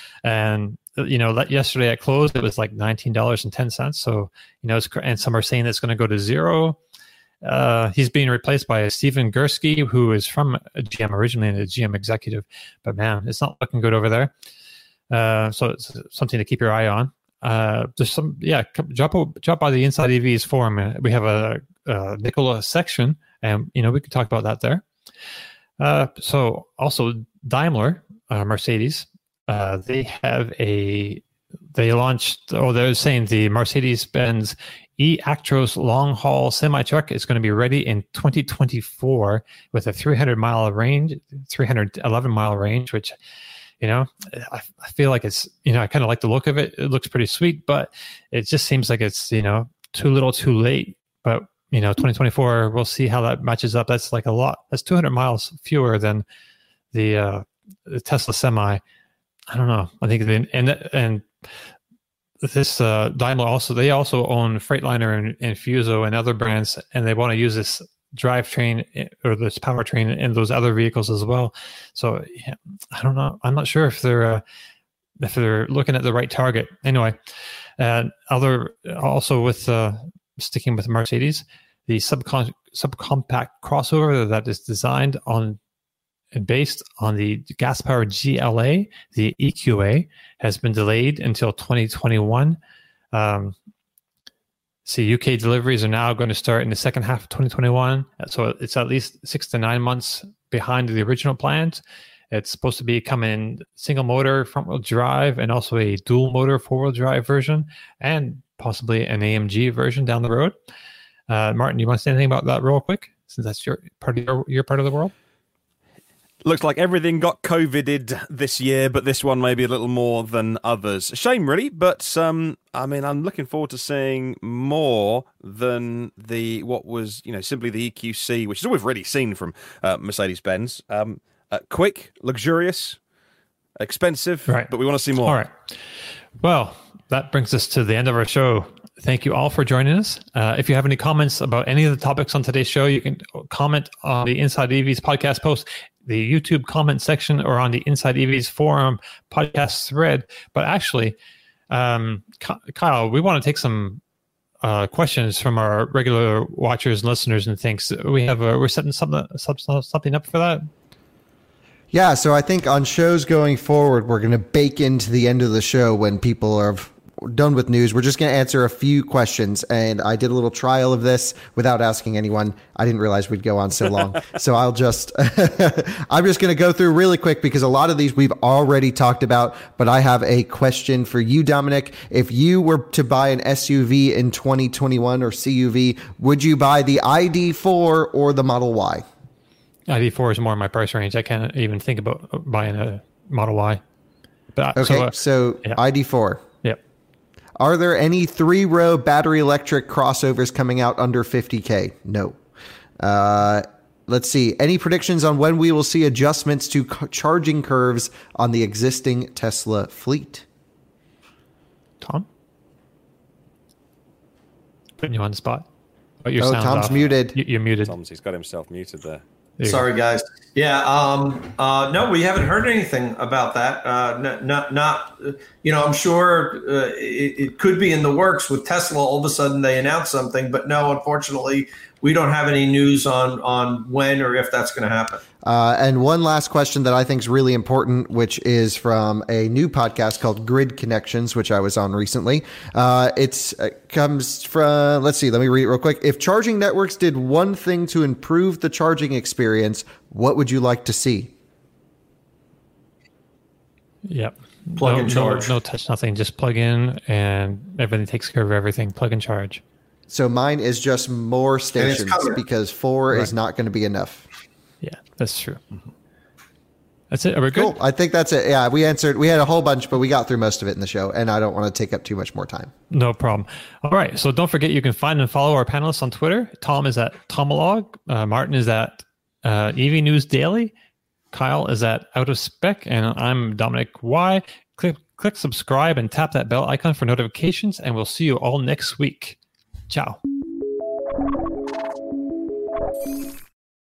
And, you know, yesterday at close, it was like nineteen dollars and ten cents. So, you know, it's, and some are saying it's going to go to zero. Uh, he's being replaced by Stephen Gursky, who is from G M originally and a G M executive. But man, it's not looking good over there. Uh, so it's something to keep your eye on. Uh, there's some, yeah, drop, drop by the Inside E Vs forum. We have a, a Nikola section, and, you know, we could talk about that there. Uh, so also Daimler, uh, Mercedes, uh, they have a they launched. Oh, they're saying the Mercedes-Benz e-Actros long-haul semi-truck is going to be ready in twenty twenty-four with a three hundred mile range, three hundred eleven mile range, which, you know, I, I feel like it's, you know, I kind of like the look of it. It looks pretty sweet, but it just seems like it's, you know, too little too late. But, you know, twenty twenty-four, we'll see how that matches up. That's like a lot. That's two hundred miles fewer than the, uh, the Tesla Semi. I don't know. I think, and, and, This uh, Daimler also, they also own Freightliner and, and Fuso and other brands, and they want to use this drivetrain or this powertrain in those other vehicles as well. So yeah, I don't know. I'm not sure if they're uh, if they're looking at the right target. Anyway, uh, other also with uh, sticking with Mercedes, the subcon- subcompact crossover that is designed on and based on the gas-powered G L A, the E Q A, has been delayed until twenty twenty-one. Um, see, U K deliveries are now going to start in the second half of twenty twenty-one. So it's at least six to nine months behind the original plans. It's supposed to be coming single motor front-wheel drive and also a dual motor four-wheel drive version and possibly an A M G version down the road. Uh, Martin, you want to say anything about that real quick, since that's your part of your, your part of the world? Looks like everything got COVIDed this year, but this one maybe a little more than others. Shame, really, but um, I mean, I'm looking forward to seeing more than the what was, you know, simply the E Q C, which is all we've really seen from uh, Mercedes-Benz. Um, uh, quick, luxurious, expensive, right. But we want to see more. All right. Well, that brings us to the end of our show. Thank you all for joining us. Uh, if you have any comments about any of the topics on today's show, you can comment on the Inside E Vs podcast post, the YouTube comment section, or on the Inside E Vs forum podcast thread. But actually, um, Kyle, we want to take some uh, questions from our regular watchers and listeners and things. We have a, we're setting something something up for that. Yeah, so I think on shows going forward, we're going to bake into the end of the show when people are done with news. We're just going to answer a few questions, and I did a little trial of this without asking anyone. I didn't realize we'd go on so long. So I'll just, I'm just going to go through really quick because a lot of these we've already talked about, but I have a question for you, Dominic. If you were to buy an S U V in twenty twenty-one or C U V, would you buy the I D four or the Model Y? I D four is more in my price range. I can't even think about buying a Model Y. But, okay, so, uh, so yeah. I D four. Yep. Are there any three-row battery electric crossovers coming out under fifty K? No. Uh, let's see. Any predictions on when we will see adjustments to c- charging curves on the existing Tesla fleet? Tom? Putting you on the spot. Oh, your oh sound's Tom's off. muted. You, you're muted. Tom's, he's got himself muted there. Sorry, guys. Yeah. Um, uh, no, we haven't heard anything about that. Uh, not, not, not you know, I'm sure uh, it, it could be in the works with Tesla. All of a sudden they announce something, but no, unfortunately, we don't have any news on, on when or if that's going to happen. Uh, and one last question that I think is really important, which is from a new podcast called Grid Connections, which I was on recently. Uh, it's, it comes from, let's see, let me read it real quick. If charging networks did one thing to improve the charging experience, what would you like to see? Yep. Plug no, and charge. No, no touch, nothing. Just plug in and everything takes care of everything. Plug and charge. So mine is just more stations because four right. is not going to be enough. Yeah, that's true. That's it. Are we good? Cool. I think that's it. Yeah, we answered. We had a whole bunch, but we got through most of it in the show, and I don't want to take up too much more time. No problem. All right. So don't forget, you can find and follow our panelists on Twitter. Tom is at Tomolog. Uh, Martin is at uh, E V News Daily. Kyle is at Out of Spec, and I'm Dominic Y. Click, click subscribe and tap that bell icon for notifications, and we'll see you all next week. Ciao.